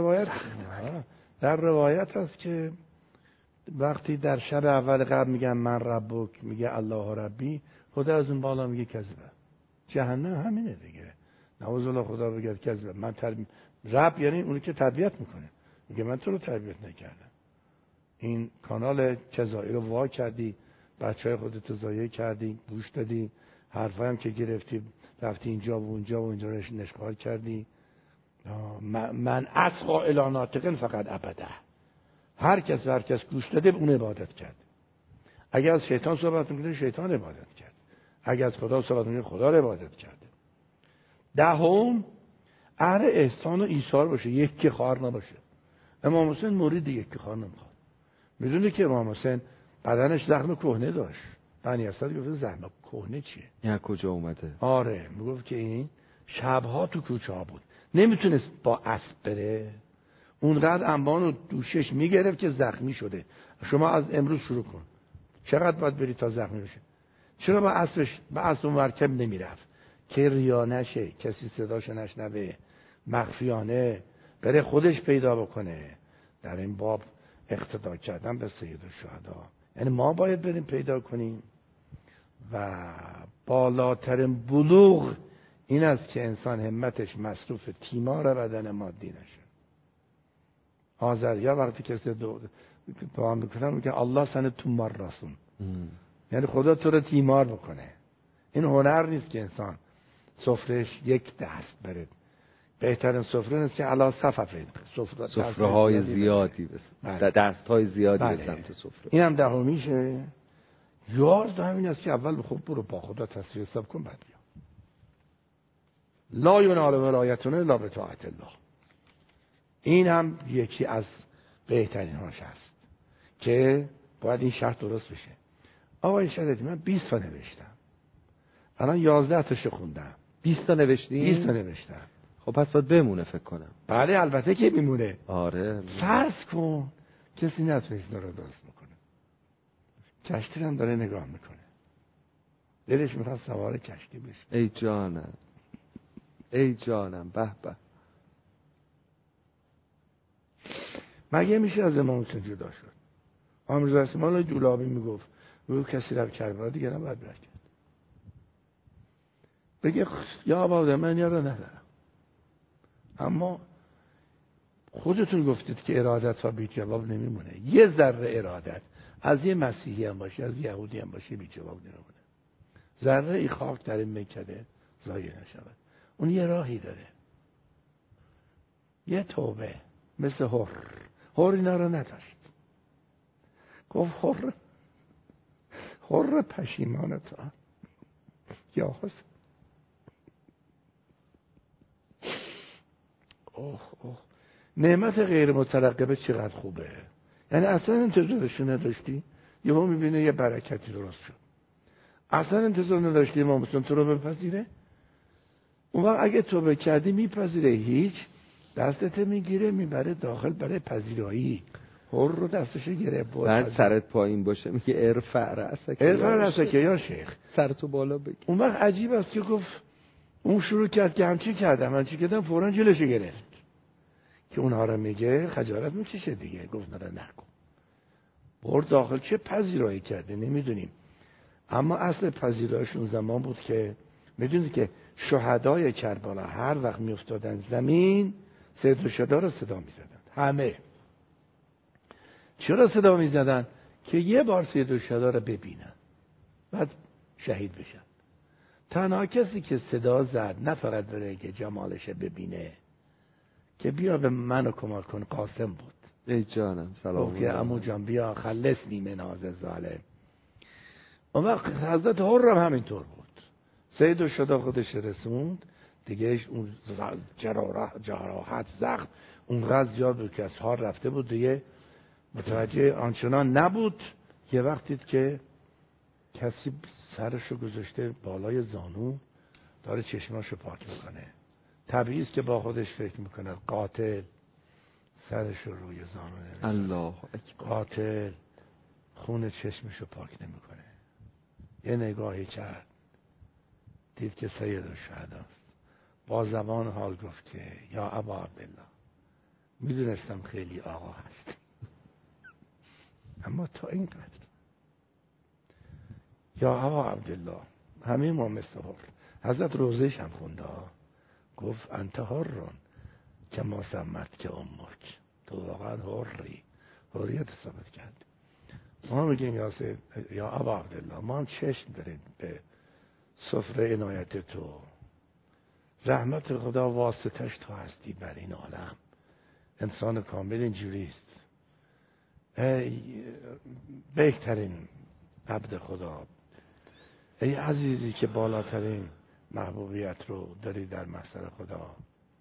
در روایت هست که وقتی در شب اول قبل میگن من ربک، میگه الله ربی، خدا از اون بالا میگه کذبه. جهنم همینه دیگه، نعوذ بالله خدا بگه کذبه. من رب یعنی اونی که تربیت میکنه، میگه من تو رو تربیت نکردم، این کانال جزایی رو وا کردی، بچهای خودت ضایع کردی، گوش دادی، حرفایی هم که گرفتی رفتی اینجا و اونجا و اینجا رو نشغال کردی. من اصغا الی ناطق فقط ابدا، هر کس گوش داده اون عبادت کرد. اگر از شیطان صحبت میکنه شیطان عبادت کرد، اگر از خدا صحبت میکنه خدا رو عبادت کرده. دهم اهل احسان و ایثار باشه، یک خار نباشه. امام حسین مرید یک خار نمیخواد. میدونه که امام حسین بدنش زخم کهنه داشت. بنی اسد گفت زخم کهنه چیه؟ یا کجا اومده؟ آره، میگفت که این شبها تو کوچه ها بود، نمیتونست با اسب بره، اونقدر انبان و دوشش میگرفت که زخمی شده. شما از امروز شروع کن، چقدر باید بری تا زخمی بشه؟ چرا با اسب و مرکب نمیرفت که ریا نشه، کسی صداش نشنوه، مخفیانه بره خودش پیدا بکنه؟ در این باب اقتدا کردن به سید الشهدا، یعنی ما باید بریم پیدا کنیم. و بالاترین بلوغ این است که انسان همتش مصروف تیمار بدن مادی نشه. آذریا وقتی کسی دعا میکنه میگه الله سن تو مرسون، یعنی خدا تو رو تیمار بکنه. این هنر نیست که انسان سفرهش یک دست بره، بهترین سفره نیست که علا صففه، سفره های زیادی بس، دست های زیادی به سمت سفره. این هم دهمیشه. 11 همین است که اول به خود برو با خدا تصویر حساب کن، بعد بیا. لا ینال ولایتنا الا بطاعت الله. این هم یکی از بهترین هاش است که باید این شرط درست بشه. آقای شریعتی من 20 تا نوشتم، الان 11 تاشو خوندم. 20 تا نوشتی؟ 20 تا نوشتم. خب پس باید بمونه فکر کنم. بله البته که میمونه. آره. فرض کن کسی نتونه اینا رو درست بکنه، کشتی هم داره نگاه میکنه، دلش میخواد سوار کشتی بشه. ای جانم، ای جانم، به به. مگه میشه از امام حسین جدا شد؟ امام رضا دولابی میگفت کسی رو کربلا دیگه نباید برد کرد، بگه یا عباده من یا رو ندارم. اما خودتون گفتید که ارادت ها بی جواب نمیمونه. یه ذره ارادت از یه مسیحی هم باشه، از یهودی هم باشه، بی جواب نمیمونه. ذره ای خاک در این میکده ضایع نشود. اون یه راهی داره، یه توبه. مثل هر اینا رو نداشت، گفت هر پشیمانتان یا حسین. اوه نعمت غیر مترقبه چقدر خوبه. یعنی اصلا انتظارش نداشتی، یهو میبینه یه برکتی درست شد. اصلا انتظار نداشتی امام حسین تو رو بپذیره. اون وقت اگه توبه کردی میپذیره، هیچ دستت میگیره میبره داخل برای پذیرایی. هر رو دستش گرفت، بعد سرت پایین باشه میگه ارفع رأسک یا شیخ، سرتو بالا بگیر. اون وقت عجیب است که گفت اون شروع کرد که همچی کردم فوراً جلوشو گرفت که اونها رو میگه خجالت میکشه دیگه. گفت نه نکن، برد داخل. چه پذیرایی کرده نمیدونیم، اما اصل پذیرایش اون زمان بود که میدونید که شهدای کربلا هر وقت میافتادن زمین سید الشهدا رو صدا میزدن. همه چرا صدا میزدن؟ که یه بار سید الشهدا رو ببینن بعد شهید بشن. تنها کسی که صدا زد نه فقط برای که جمالش ببینه، که بیا به منو کمک کن. قاسم بود. ای جانم سلام که عمو جان بیا خلصنی من هذا ظالم. اون وقت حضرت حرم همینطور بود. سید الشهدا خودش رسوند دیگه، اون جراحت زخم اونقدر زیاد بود که از حال رفته بود دیگه، متوجه آنچنان نبود. یه وقتی که کسی سرشو گذاشته بالای زانو داره چشماشو پاک میکنه، طبیعی است که با خودش فکر میکنه قاتل سرشو روی زانو نمیذاره. الله اکبر. قاتل خون چشمشو پاک نمیکنه. یه نگاهی کرد دید که سید الشهداست. با زبان حال گفت که یا ابا عبدالله، میدونستم خیلی آقا هست اما تا اینقدر. یا ابا عبدالله، همه ما مثل حر. حضرت روزش هم خونده، گفت انت حرون که ما سمت که امک، تو واقعا حری، حریت ثابت کرد. ما میگیم یا ابا عبدالله، ما هم چشم داریم به سفره عنایت تو. رحمت خدا واسطش تو هستی بر این عالم. انسان کامل اینجوریست. ای بهترین عبد خدا، ای عزیزی که بالاترین محبوبیت رو داری در محضر خدا،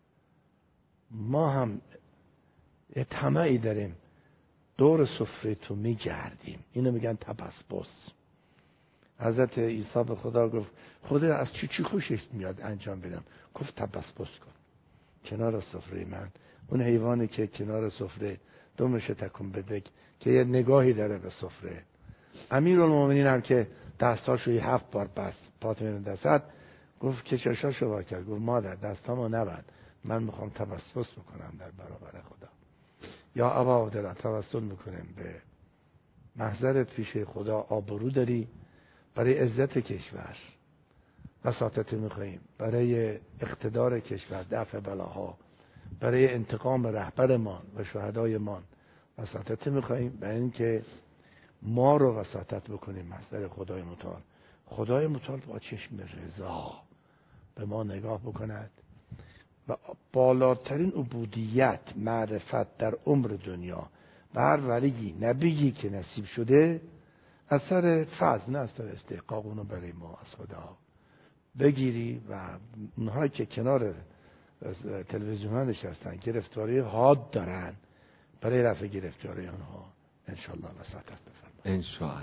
ما هم یه طمعی داریم دور سفره تو میگردیم. اینو میگن تبسبس. حضرت عیسی به خدا گفت خدا از چی خوشش میاد انجام بدم؟ گفت تبسبس کن کنار سفره من. اون حیوانی که کنار سفره دمش تکون بده که یه نگاهی داره به سفره. امیرالمومنین هم که دستاشو 7 بار بست فاطمه دست، گفت که چشاشو وا کرد، گفت مادر دستامو نبند، من میخوام تبسس میکنم در برابر خدا. یا ابا عبدالله، توسل میکنیم به محضرت پیش خدا. آبرو داری برای عزت کشور، وساطت میخواییم برای اقتدار کشور، دفع بلاها، برای انتقام رهبرمان و شهدایمان وساطت میخواییم، برای اینکه ما رو وساطت بکنیم محضر خدای متعال. خدای متعال با چشم رضا به ما نگاه بکند و بالاترین عبودیت معرفت در عمر دنیا و هر ولی نبیی که نصیب شده اثر فضل، نه اثر استحقاق، اونو برای ما از خدا بگیری. و اونهایی که کنار تلویزیون ها نشستن گرفتاری حاد دارن، برای رفع گرفتاری آنها انشاءالله وساطت بفرما. انشاءالله.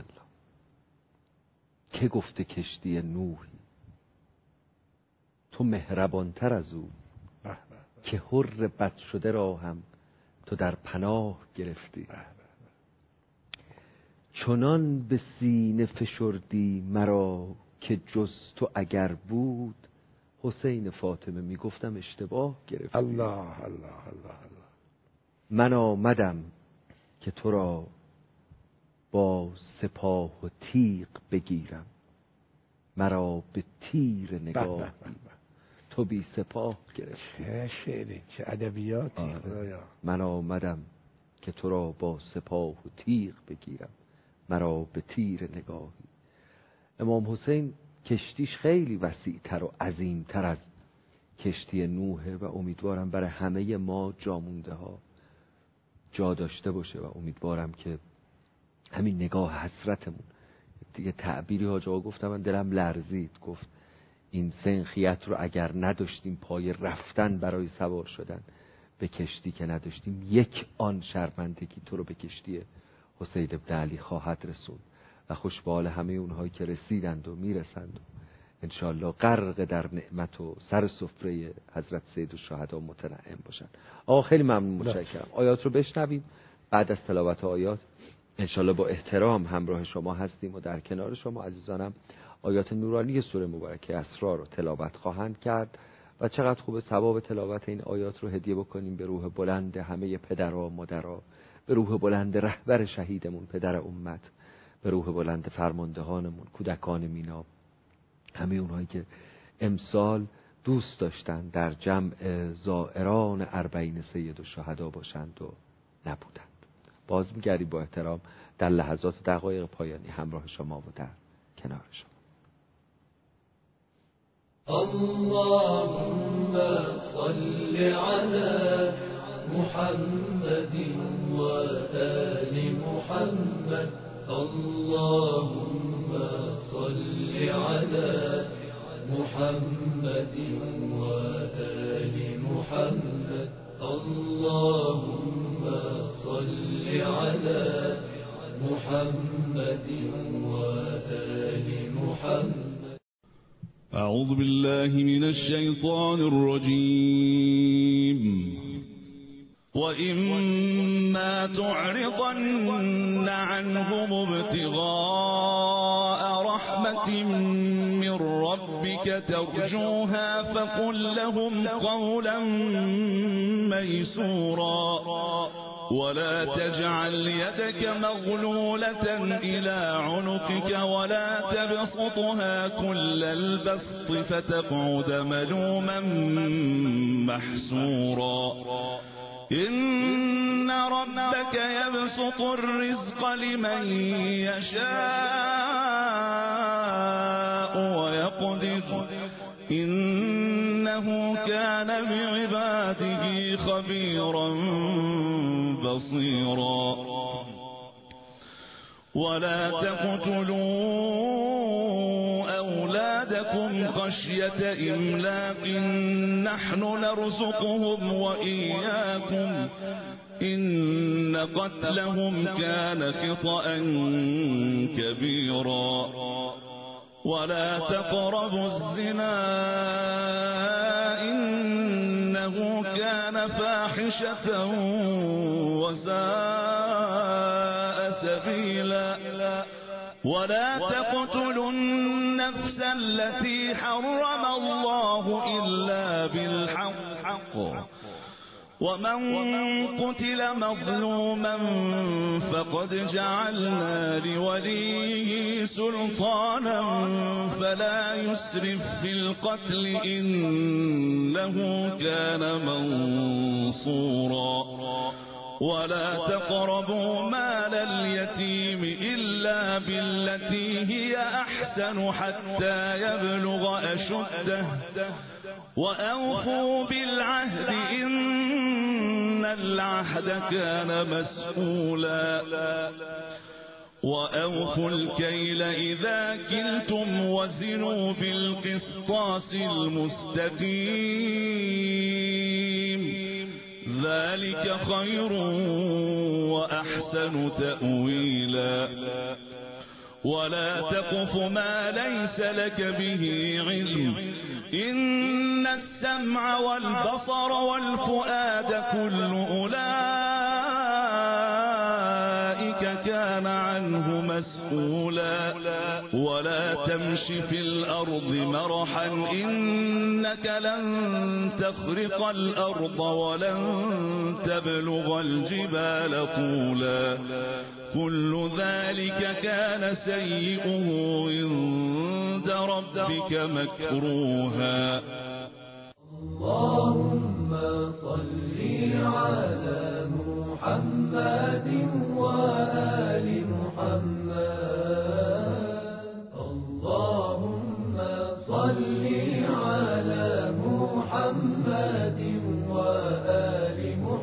که گفته کشتی نوحی تو مهربانتر از او، که حر بد شده را هم تو در پناه گرفتی. چنان به سینه فشردی مرا که جز تو اگر بود، حسین فاطمه میگفتم اشتباه گرفتی. الله الله الله الله. من آمدم که تو را با سپاه و تیغ بگیرم، مرا به تیر نگاه تو بی سپاه گرفت. چه شعری، چه ادبیاتی. خدایا من آمدم که تو را با سپاه و تیغ بگیرم، مرا به تیر نگاهی. امام حسین کشتیش خیلی وسیع‌تر و عظیم‌تر از کشتی نوحه و امیدوارم برای همه ما جامونده ها جا داشته باشه و امیدوارم که همین نگاه حسرتمون دیگه. تعبیری حاج آقا گفتم من دلم لرزید، گفت این سنخیت رو اگر نداشتیم پای رفتن برای سوار شدن به کشتی که نداشتیم، یک آن شرمندگی تو رو به کشتی حسین ابن علی خواهد رسوند. و خوش به حال همه اونهایی که رسیدند و میرسند و انشاءالله غرق در نعمت و سر سفره حضرت سید الشهدا متنعم باشن. آقا خیلی ممنون، متشکرم. آیات رو بشنویم. بعد از تلاوت آیات انشاءالله با احترام همراه شما هستیم و در کنار شما عزیزانم آیات نورانی سوره مبارکه اسراء رو تلاوت خواهند کرد. و چقدر خوبه ثواب تلاوت این آیات رو هدیه بکنیم به روح بلند همه پدرها و مادرها، به روح بلند رهبر شهیدمون پدر امت، به روح بلند فرماندهانمون، کودکان مینا، همه اونهایی که امسال دوست داشتن در جمع زائران اربعین سید الشهدا باشند و نبودند. باز می‌گردیم با احترام در لحظات دقایق پایانی همراه شما و در کنار شما. اللهم صل على محمد وآل محمد. اللهم صل على محمد وآل محمد. اللهم صل على محمد وآل محمد. أعوذ بالله من الشيطان الرجيم. وإما تعرضن عنهم ابتغاء رحمة من ربك ترجوها فقل لهم قولا ميسورا. ولا تجعل يدك مغلولة إلى عنقك ولا تبسطها كل البسط فتقعد ملوما محسورا. إن ربك يبسط الرزق لمن يشاء ويقدر إنه كان بعباده خبيرا بصيرا. ولا تقتلوا أولادكم خشية إملاق نحن نرزقهم وإياكم إن قتلهم كان خطأ كبيرا. ولا تقربوا الزنا إنه كان فاحشة وساء سبيلا. ولا تقتلوا النفس التي حرم الله إلا بالحق. ومن قتل مظلوما فقد جعلنا لوليه سلطانا فلا يسرف في القتل إنه كان منصورا. ولا تقربوا مال اليتيم إلا بالتي هي أحسن حتى يبلغ أشده وأوفوا بالعهد إن العهد كان مسؤولا. وأوفوا الكيل إذا كلتم وزنوا بالقسطاس المستقيم ذلك خير وأحسن تأويلا. ولا تقف ما ليس لك به علم إن السمع والبصر والفؤاد كل أولئك كان عنه مسؤولا. ولا تمش في الأرض مرحا إنك لن تخرق الأرض ولن تبلغ الجبال طولا. كل ذلك كان سيئه عند ربك مكروها. اللهم صل على محمد وآل محمد. اللهم صل على محمد وآل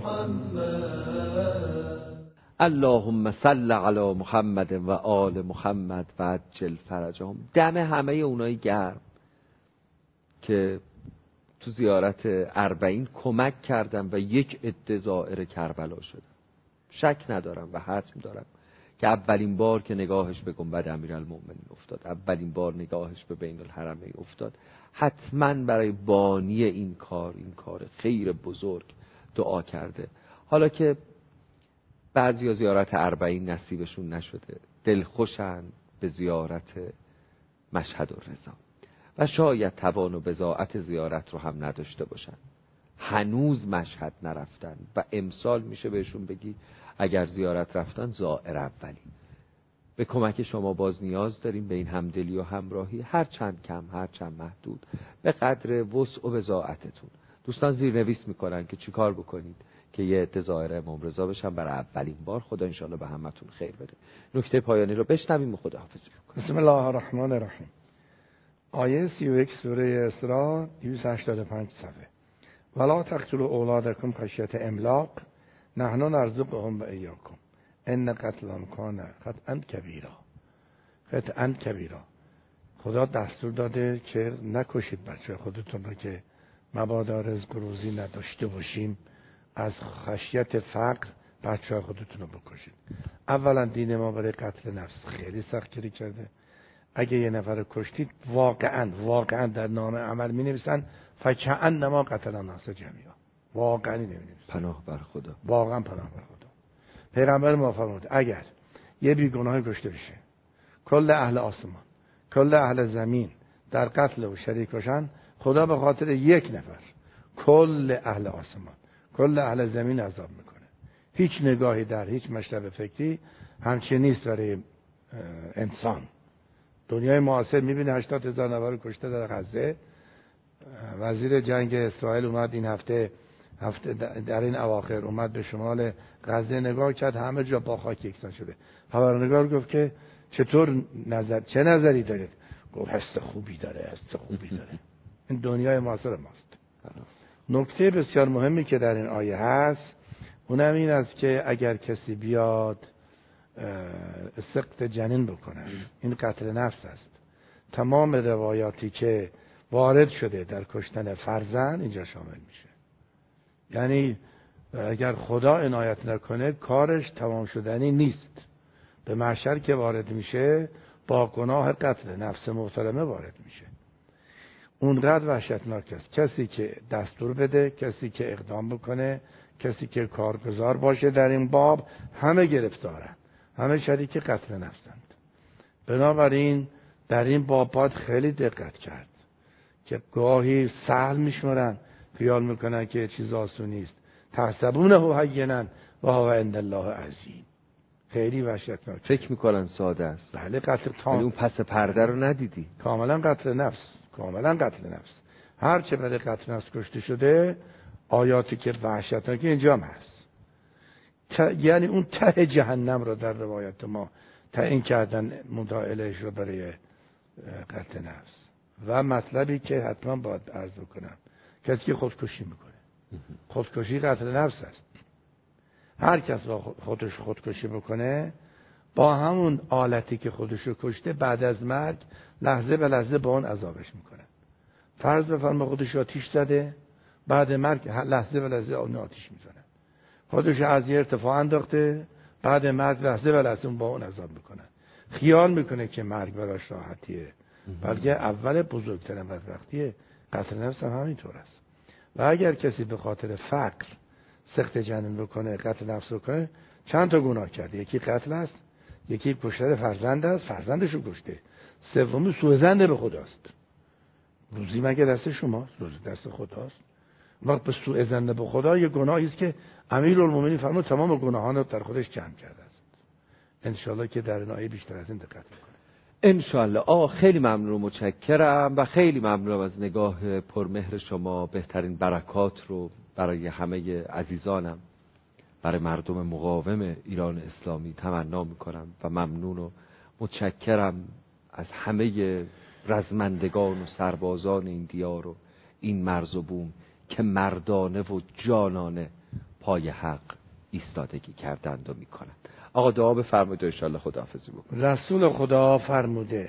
محمد. اللهم صل علی محمد و آل محمد و عجل فرجهم. دم همه اونایی گرم که تو زیارت 40 کمک کردم و یک عده زائر کربلا شدم. شک ندارم و حتم دارم که اولین بار که نگاهش به گنبد امیرالمومنین افتاد، اولین بار نگاهش به بین الحرمین افتاد، حتما برای بانی این کار خیر بزرگ دعا کرده. حالا که بعضی زیارت 40 نصیبشون نشده، دلخوشن به زیارت مشهد الرضا و شاید توان و بضاعت زیارت رو هم نداشته باشن، هنوز مشهد نرفتن و امسال میشه بهشون بگی اگر زیارت رفتن زائر اولی. به کمک شما باز نیاز داریم، به این همدلی و همراهی، هر چند کم هر چند محدود به قدر وسع و بضاعتتون. دوستان زیرنویس میکنن که چیکار بکنید که یه عده زائر امام رضا بشن برای اولین بار. خدا انشالله به همتون خیر بده. نکته پایانی رو بشنویم و خداحافظی کنیم. بسم الله الرحمن الرحیم. آیه 31 سوره اسراء 285 صفحه. ولا تقتلوا اولادکم خشیة املاق نحن نرزقهم و ایاکم ان قتلهم کان خطئا کبیرا. خدا دستور داده که نکشید بچه خودتون رو که مبادا رزق و روزی نداشته باشیم، از خشیت فقر بچه خودتون رو بکشید. اولا دین ما برای قتل نفس خیلی سختگیری کرده. اگه یه نفر رو کشتید واقعا در نامه عمل می نویسن فکأنما قتل الناس جمیعا. واقعا نمی نویسن. پناه بر خدا. واقعا پناه بر خدا. پیغمبر ما فرمود اگر یه بیگناه کشته بشه، کل اهل آسمان کل اهل زمین در قتل و شریک باشن، خدا به خاطر یک نفر کل اهل آسمان کل اهل زمین عذاب میکنه. هیچ نگاهی در هیچ مشرب فکری همچین نیست برای انسان. دنیای معاصر میبینه 80,000 نفر کشته در غزه. وزیر جنگ اسرائیل اومد این هفته در این اواخر اومد به شمال غزه نگاه کرد، همه جا با خاک یکسان شده. خبرنگار گفت که چه نظری دارید؟ گفت حس خوبی داره. این دنیای معاصر ماست. نکته بسیار مهمی که در این آیه هست اونم این است که اگر کسی بیاد سقط جنین بکنه، این قتل نفس است. تمام روایاتی که وارد شده در کشتن فرزند اینجا شامل میشه. یعنی اگر خدا عنایت نکنه کارش تمام شدنی نیست. به محشر که وارد میشه با گناه قتل نفس محترمه وارد میشه. اونقدر وحشتناک است. کسی که دستور بده، کسی که اقدام بکنه، کسی که کارگزار باشه در این باب، همه گرفتارن، همه شریک قتل نفسند. بنابراین در این باب باید خیلی دقت کرد که گاهی سهل میشمرن، خیال میکنن که چیز آسونی است. تحسبونه هینا و هو عند الله عظیم. خیلی وحشتناک. فکر میکنن ساده است. بله، قتل اون پس پرده رو ندیدی. کاملا قتل نفس. هر چه برای قتل نفس کشته شده آیاتی که وحشتناک اینجا هم هست. یعنی اون ته جهنم رو در روایت ما تعیین کردن مداعلهش رو برای قتل نفس. و مطلبی که حتما باید عرض کنم، کسی که خودکشی میکنه، خودکشی قتل نفس است. هر کس با خودش خودکشی بکنه با همون آلتی که خودشو کشته بعد از مرگ لحظه به لحظه با اون عذابش میکنه. فرض بفرما خودش آتیش زده، بعد مرگ لحظه به لحظه اون آتیش میزنه. خودش از یه ارتفاع انداخته، بعد مرگ لحظه به لحظه با اون عذاب میکنه. خیال میکنه که مرگ براش راحتیه، بلکه اول بزرگترین بدبختیه. قتل نفس هم همینطور است. و اگر کسی به خاطر فقر سقط جنین بکنه، قتل نفس بکنه، چند تا گناه کرده. یکی قتل است، یکی کشتن فرزند است، فرزندشو کشته. سومی سوء ظن به خداست. روزی مگه دست شماست؟ روزی دست خداست. وقت به سوء ظن به خدا یه گناهی است که امیرالمومنین فرمود تمام گناهان رو در خودش جمع کرده است. انشالله که در این آیه بیشتر از این دقت کنه. انشالله. خیلی ممنون و متشکرم و خیلی ممنونم از نگاه پرمهر شما. بهترین برکات رو برای همه عزیزانم، برای مردم مقاوم ایران اسلامی تمنا میکنم و ممنون و متشکرم از همه رزمندگان و سربازان این دیار و این مرز و بوم که مردانه و جانانه پای حق ایستادگی کردند و میکنند. آقا دعا بفرمایید و انشالله خداحافظی بکنید. رسول خدا فرموده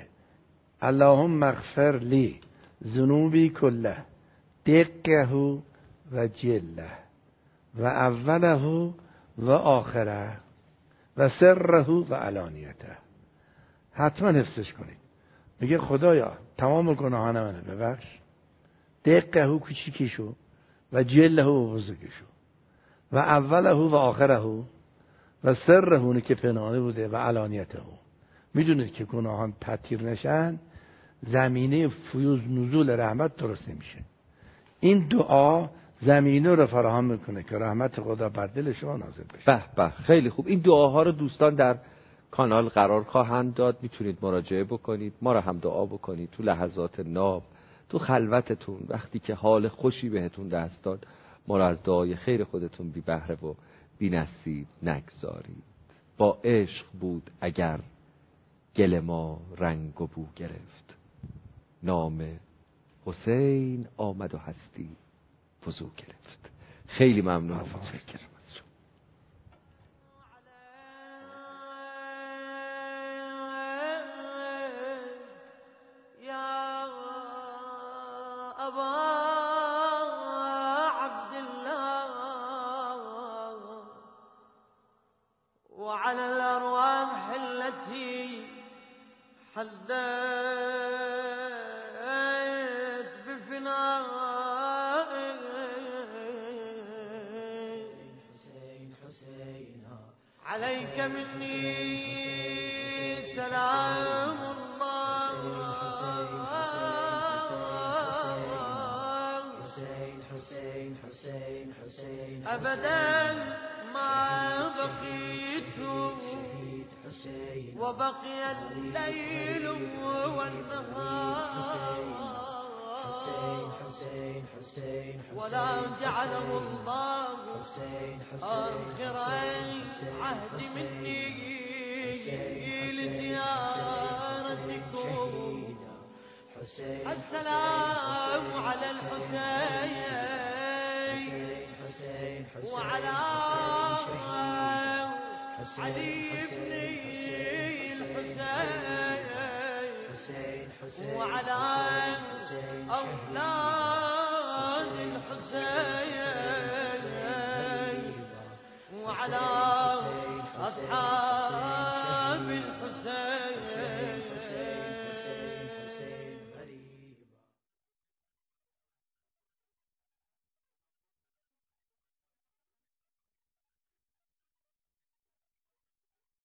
اللهم اغفر لی ذنوبی کله دقه و جله و اوله و آخره و سره و علانیته. حتما حفظش کنید. میگه خدایا تمام گناهان منو ببخش، دقه کوچیکیشو و جله و بزرگیشو و اوله و آخره و سره اونی که پنهانه بوده و علانیته. میدونید که گناهان تطهیر نشن زمینه فیوز نزول رحمت درست نمیشه. این دعا زمینه رو فراهم میکنه که رحمت خدا بر دل شما نازل بشه. به خیلی خوب. این دعاها رو دوستان در کانال قرار خواهند داد، میتونید مراجعه بکنید، ما رو هم دعا بکنید تو لحظات ناب، تو خلوتتون، وقتی که حال خوشی بهتون دست داد، ما رو از دعای خیر خودتون بی بهره و بی نصیب نگذارید. با عشق بود اگر گل ما رنگ و بو گرفت، نام حسین آمد و هستی فزو گرفت. خیلی ممنون. متشکرم. وعلى الأرواح التي حدت بفناء عليك مني سلام الله أبدا ما بقيت وبقي الليل والنهار ولا جعله الله آخر عهد من